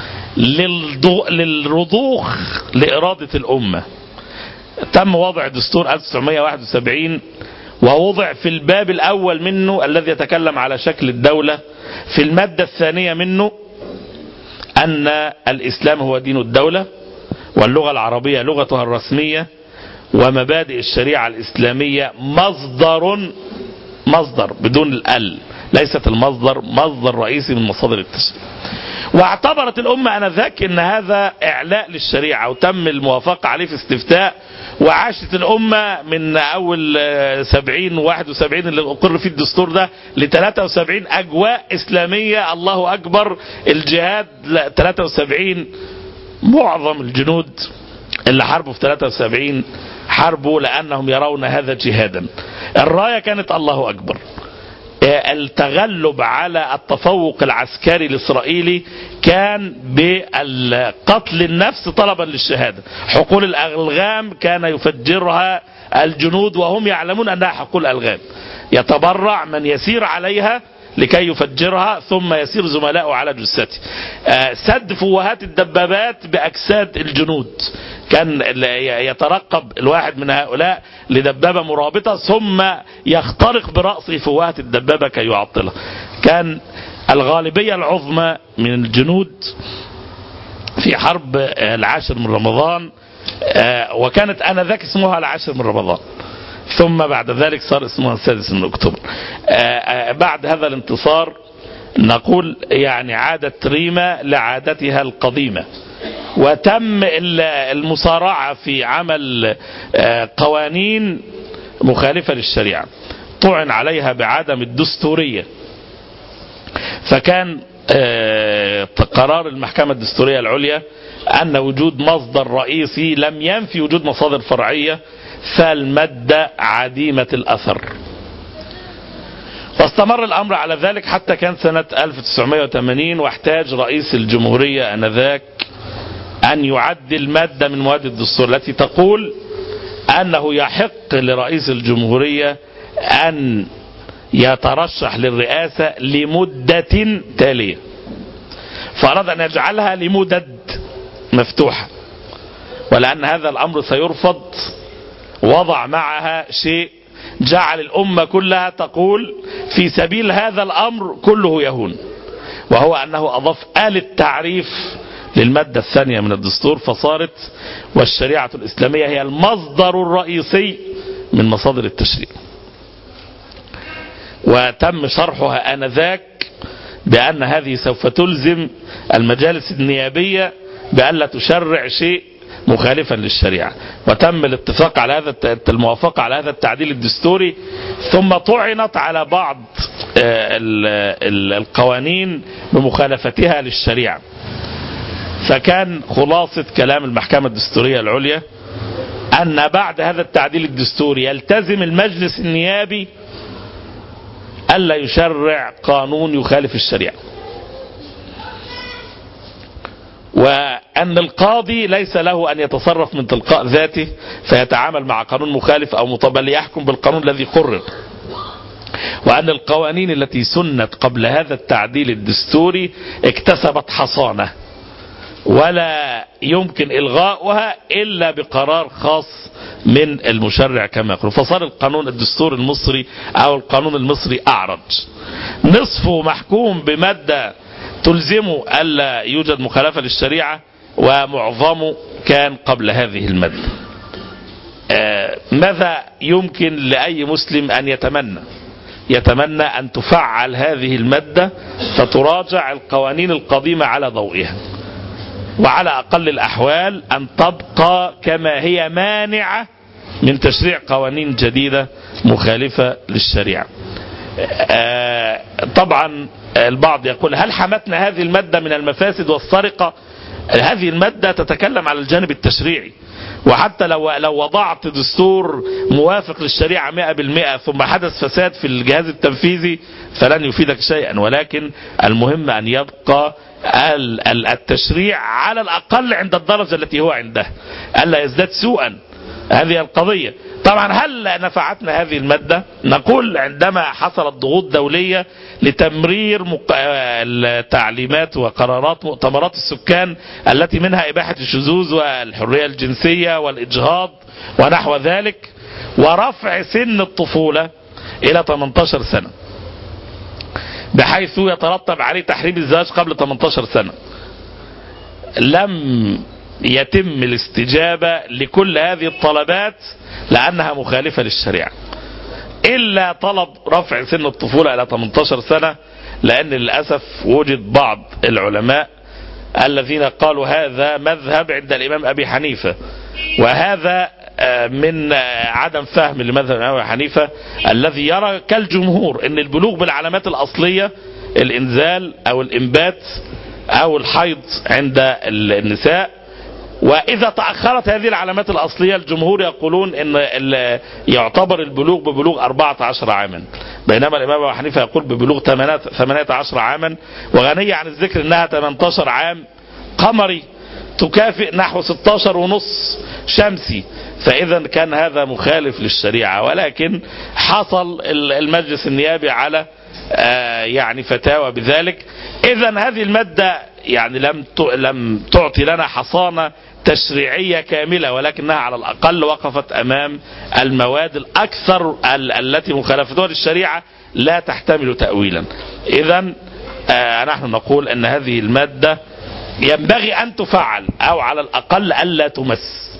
للرضوخ لإرادة الأمة تم وضع دستور ألف وتسعمائة وواحد وسبعين، ووضع في الباب الأول منه الذي يتكلم على شكل الدولة في المادة الثانية منه أن الإسلام هو دين الدولة، واللغة العربية لغتها الرسمية، ومبادئ الشريعة الإسلامية مصدر مصدر بدون الأل، ليست المصدر، مصدر رئيسي من مصادر التشريع. واعتبرت الأمة أنذاك أن هذا إعلاء للشريعة، وتم الموافقة عليه في استفتاء، وعاشت الأمة من أول سبعين وواحد وسبعين اللي أقر فيه الدستور ده لثلاثة وسبعين أجواء إسلامية. الله أكبر. الجهاد ثلاثة وسبعين، معظم الجنود اللي حاربوا في ثلاثة وسبعين حاربوا لأنهم يرون هذا جهادا. الراية كانت الله أكبر. التغلب على التفوق العسكري الإسرائيلي كان بقتل النفس طلبا للشهادة. حقول الألغام كان يفجرها الجنود وهم يعلمون أنها حقول ألغام، يتبرع من يسير عليها لكي يفجرها، ثم يسير زملاءه على جثته. سد فوهات الدبابات بأجساد الجنود، كان يترقب الواحد من هؤلاء لدبابة مرابطة ثم يخترق برأسه فوهات الدبابة كي يعطلها. كان الغالبية العظمى من الجنود في حرب العاشر من رمضان، وكانت آنذاك اسمها العاشر من رمضان، ثم بعد ذلك صار اسمها السادس من أكتوبر. بعد هذا الانتصار نقول يعني عادت ريما لعادتها القديمة، وتم المصارعة في عمل قوانين مخالفة للشريعة طعن عليها بعدم الدستورية. فكان قرار المحكمة الدستورية العليا أن وجود مصدر رئيسي لم ينفي وجود مصادر فرعية، فالمادة عديمة الأثر. واستمر الأمر على ذلك حتى كان سنة ألف وتسعمائة وثمانين، واحتاج رئيس الجمهورية آنذاك أن يعدل مادة من مواد الدستور التي تقول أنه يحق لرئيس الجمهورية أن يترشح للرئاسة لمدة تالية، فأراد أن يجعلها لمدد مفتوحة، ولأن هذا الأمر سيرفض وضع معها شيء جعل الأمة كلها تقول في سبيل هذا الأمر كله يهون، وهو أنه أضاف آل التعريف للمادة الثانية من الدستور، فصارت والشريعة الإسلامية هي المصدر الرئيسي من مصادر التشريع. وتم شرحها آنذاك بأن هذه سوف تلزم المجالس النيابية بألا تشرع شيء مخالفا للشريعة، وتم الاتفاق على هذا الموافقة على هذا التعديل الدستوري، ثم طعنت على بعض القوانين بمخالفتها للشريعة. فكان خلاصة كلام المحكمة الدستورية العليا أن بعد هذا التعديل الدستوري يلتزم المجلس النيابي ألا يشرع قانون يخالف الشريعة، وأن القاضي ليس له أن يتصرف من تلقاء ذاته فيتعامل مع قانون مخالف أو مطابق، ليحكم بالقانون الذي قرر، وأن القوانين التي سنت قبل هذا التعديل الدستوري اكتسبت حصانة ولا يمكن إلغاؤها إلا بقرار خاص من المشرع كما يقول. فصار القانون الدستوري المصري أو القانون المصري أعرج، نصفه محكوم بمادة تلزمه ألا يوجد مخالفة للشريعة، ومعظمه كان قبل هذه المادة. آه ماذا يمكن لأي مسلم أن يتمنى؟ يتمنى أن تفعل هذه المادة فتراجع القوانين القديمة على ضوئها، وعلى أقل الأحوال أن تبقى كما هي مانعة من تشريع قوانين جديدة مخالفة للشريعة. آه طبعا البعض يقول هل حمتنا هذه المادة من المفاسد والسرقة؟ هذه المادة تتكلم على الجانب التشريعي، وحتى لو لو وضعت دستور موافق للشريعة مئة بالمئة ثم حدث فساد في الجهاز التنفيذي فلن يفيدك شيئا، ولكن المهم أن يبقى التشريع على الأقل عند الدرجة التي هو عندها، ألا يزداد سوءا. هذه القضية. طبعا هل نفعتنا هذه المادة؟ نقول عندما حصلت ضغوط دولية لتمرير التعليمات وقرارات مؤتمرات السكان التي منها إباحة الشذوذ والحرية الجنسية والإجهاض ونحو ذلك، ورفع سن الطفولة إلى ثمانية عشر سنة بحيث يترتب عليه تحريم الزواج قبل ثمانية عشر سنة، لم يتم الاستجابة لكل هذه الطلبات لأنها مخالفة للشريعة، إلا طلب رفع سن الطفولة إلى ثمانية عشر سنة، لأن للأسف وجد بعض العلماء الذين قالوا هذا مذهب عند الإمام أبي حنيفة، وهذا من عدم فهم لمذهب الإمام أبي حنيفة الذي يرى كالجمهور أن البلوغ بالعلامات الأصلية الإنزال أو الإنبات أو الحيض عند النساء، وإذا تأخرت هذه العلامات الأصلية الجمهور يقولون أن يعتبر البلوغ ببلوغ أربعة عشر عاما، بينما الإمام أبو حنيفة يقول ببلوغ ثمانية عشر عاما، وغنية عن الذكر أنها ثمانية عشر عام قمري تكافئ نحو ستة عشر ونص شمسي، فإذا كان هذا مخالف للشريعة، ولكن حصل المجلس النيابي على يعني فتاوى بذلك. إذا هذه المادة يعني لم لم تعطي لنا حصانة تشريعية كاملة، ولكنها على الأقل وقفت أمام المواد الأكثر التي مخالفتها للشريعة لا تحتمل تأويلا. إذا نحن نقول أن هذه المادة ينبغي أن تفعل أو على الأقل ألا تمس،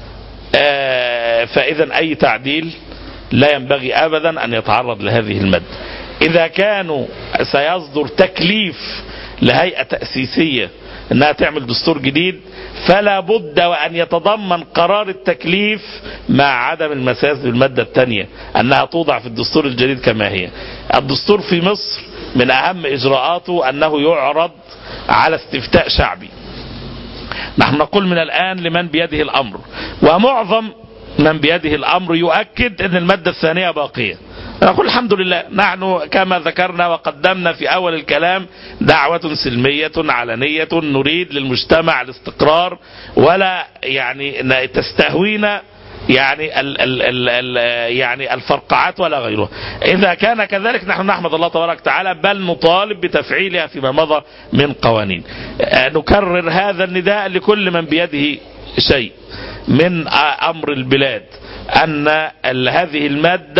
فإذا أي تعديل لا ينبغي أبدا أن يتعرض لهذه المادة. إذا كانوا سيصدر تكليف لهيئة تأسيسية أنها تعمل دستور جديد، فلا بد وأن يتضمن قرار التكليف مع عدم المساس بالمادة الثانية أنها توضع في الدستور الجديد كما هي. الدستور في مصر من أهم إجراءاته أنه يعرض على استفتاء شعبي. نحن نقول من الآن لمن بيده الأمر، ومعظم من بيده الأمر يؤكد أن المادة الثانية باقية. نقول الحمد لله، نحن كما ذكرنا وقدمنا في أول الكلام دعوة سلمية علنية نريد للمجتمع الاستقرار، ولا يعني تستهوينا يعني ال ال ال ال يعني الفرقعات ولا غيرها. إذا كان كذلك نحن نحمد الله تبارك وتعالى، بل نطالب بتفعيلها فيما مضى من قوانين. نكرر هذا النداء لكل من بيده شيء من أمر البلاد أن هذه المادة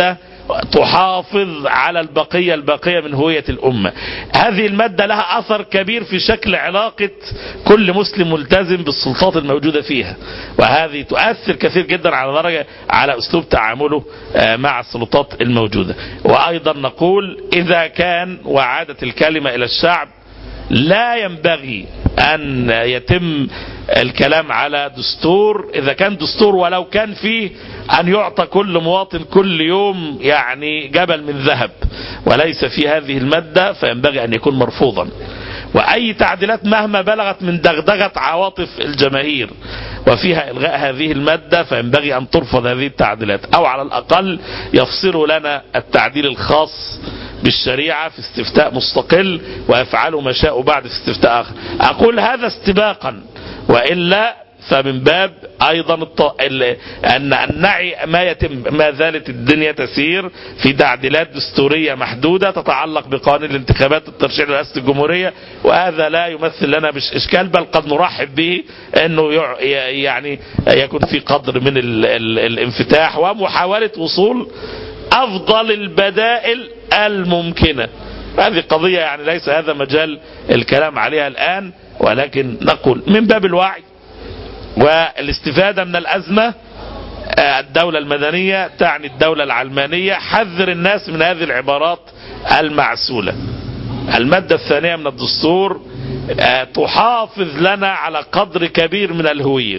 تحافظ على البقية الباقية من هوية الأمة. هذه المادة لها أثر كبير في شكل علاقة كل مسلم ملتزم بالسلطات الموجودة فيها، وهذه تؤثر كثير جدا على درجة على أسلوب تعامله مع السلطات الموجودة. وأيضا نقول إذا كان وعادت الكلمة إلى الشعب لا ينبغي أن يتم الكلام على دستور، إذا كان دستور ولو كان فيه أن يعطى كل مواطن كل يوم يعني جبل من ذهب وليس في هذه المادة، فينبغي أن يكون مرفوضا. وأي تعديلات مهما بلغت من دغدغة عواطف الجماهير وفيها إلغاء هذه المادة فينبغي أن ترفض هذه التعديلات، أو على الأقل يفصلوا لنا التعديل الخاص بالشريعة في استفتاء مستقل ويفعلوا ما شاءوا بعد في استفتاء آخر. أقول هذا استباقا، وإلا فمن باب أيضا الط... أن نعي ما يتم ما زالت الدنيا تسير في تعديلات دستورية محدودة تتعلق بقانون الانتخابات الترشيح لرئاسة الجمهورية، وهذا لا يمثل لنا مش إشكال، بل قد نرحب به أنه يعني يكون في قدر من ال... ال... الانفتاح ومحاولة وصول أفضل البدائل الممكنة. هذه قضية يعني ليس هذا مجال الكلام عليها الآن، ولكن نقول من باب الوعي والاستفادة من الأزمة. الدولة المدنية تعني الدولة العلمانية، حذر الناس من هذه العبارات المعسولة. المادة الثانية من الدستور تحافظ لنا على قدر كبير من الهوية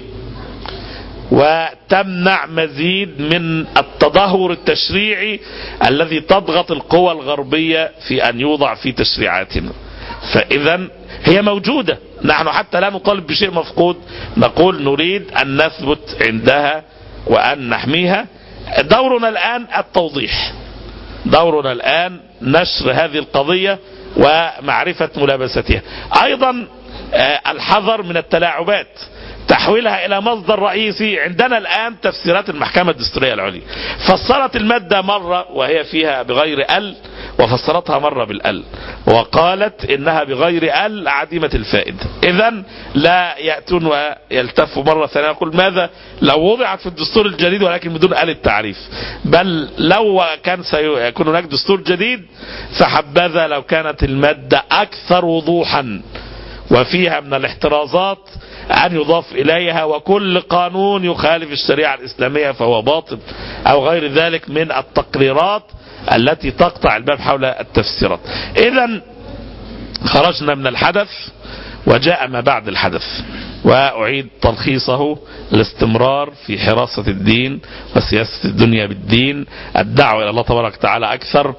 وتمنع مزيد من التدهور التشريعي الذي تضغط القوى الغربية في أن يوضع في تشريعاتنا. فإذا هي موجودة، نحن حتى لا نطالب بشيء مفقود، نقول نريد أن نثبت عندها وأن نحميها. دورنا الآن التوضيح، دورنا الآن نشر هذه القضية ومعرفة ملابستها. أيضا الحذر من التلاعبات، تحويلها إلى مصدر رئيسي. عندنا الآن تفسيرات المحكمة الدستورية العليا فسرت المادة مرة وهي فيها بغير ال، وفسرتها مرة بالال، وقالت إنها بغير ال عديمة الفائدة. إذن لا يأتون ويلتفوا مرة ثانية يقول ماذا لو وضعت في الدستور الجديد ولكن بدون ال التعريف، بل لو كان سيكون هناك دستور جديد فحبذا لو كانت المادة أكثر وضوحا وفيها من الاحترازات أن يضاف إليها، وكل قانون يخالف الشريعة الإسلامية فهو باطل أو غير ذلك من التقريرات التي تقطع الباب حول التفسيرات. إذن خرجنا من الحدث وجاء ما بعد الحدث، وأعيد تلخيصه: الاستمرار في حراسة الدين وسياسة الدنيا بالدين، الدعوة إلى الله تبارك وتعالى أكثر،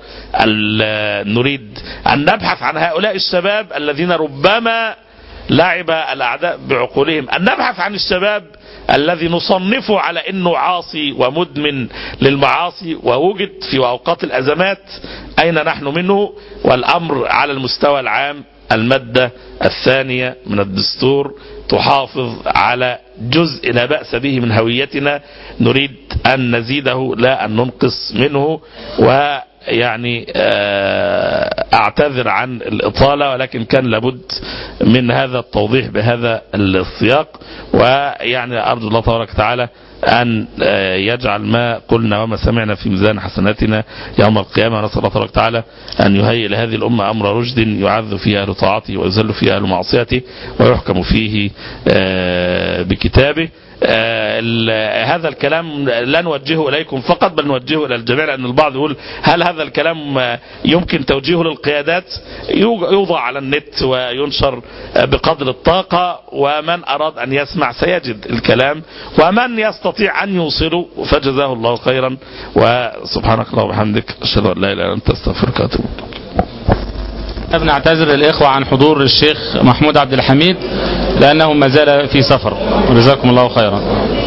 نريد أن نبحث عن هؤلاء الشباب الذين ربما لعب الأعداء بعقولهم، أن نبحث عن الشباب الذي نصنفه على أنه عاصي ومدمن للمعاصي ووجد في أوقات الأزمات أين نحن منه. والأمر على المستوى العام المادة الثانية من الدستور تحافظ على جزء لا بأس به من هويتنا، نريد أن نزيده لا أن ننقص منه. ويعني أعتذر عن الإطالة، ولكن كان لابد من هذا التوضيح بهذا السياق. ويعني أرجو الله تبارك وتعالى أن يجعل ما قلنا وما سمعنا في ميزان حسناتنا يوم القيامة. نسأل الله تبارك وتعالى أن يهيئ لهذه الأمة أمر رشد يعذ فيه أهل طاعته ويذل فيه أهل معصيته ويحكم فيه بكتابه. آه هذا الكلام لا نوجهه إليكم فقط بل نوجهه إلى الجميع، لأن البعض يقول هل هذا الكلام يمكن توجيهه للقيادات؟ يوضع على النت وينشر بقدر الطاقة، ومن أراد أن يسمع سيجد الكلام، ومن يستطيع أن يوصله فجزاه الله خيرا. وسبحانك اللهم وبحمدك أشهد أن لا إله إلا أنت أستغفرك وأتوب إليك. نعتذر الإخوة عن حضور الشيخ محمود عبد الحميد لأنه ما زال في سفر، وجزاكم الله خيرا.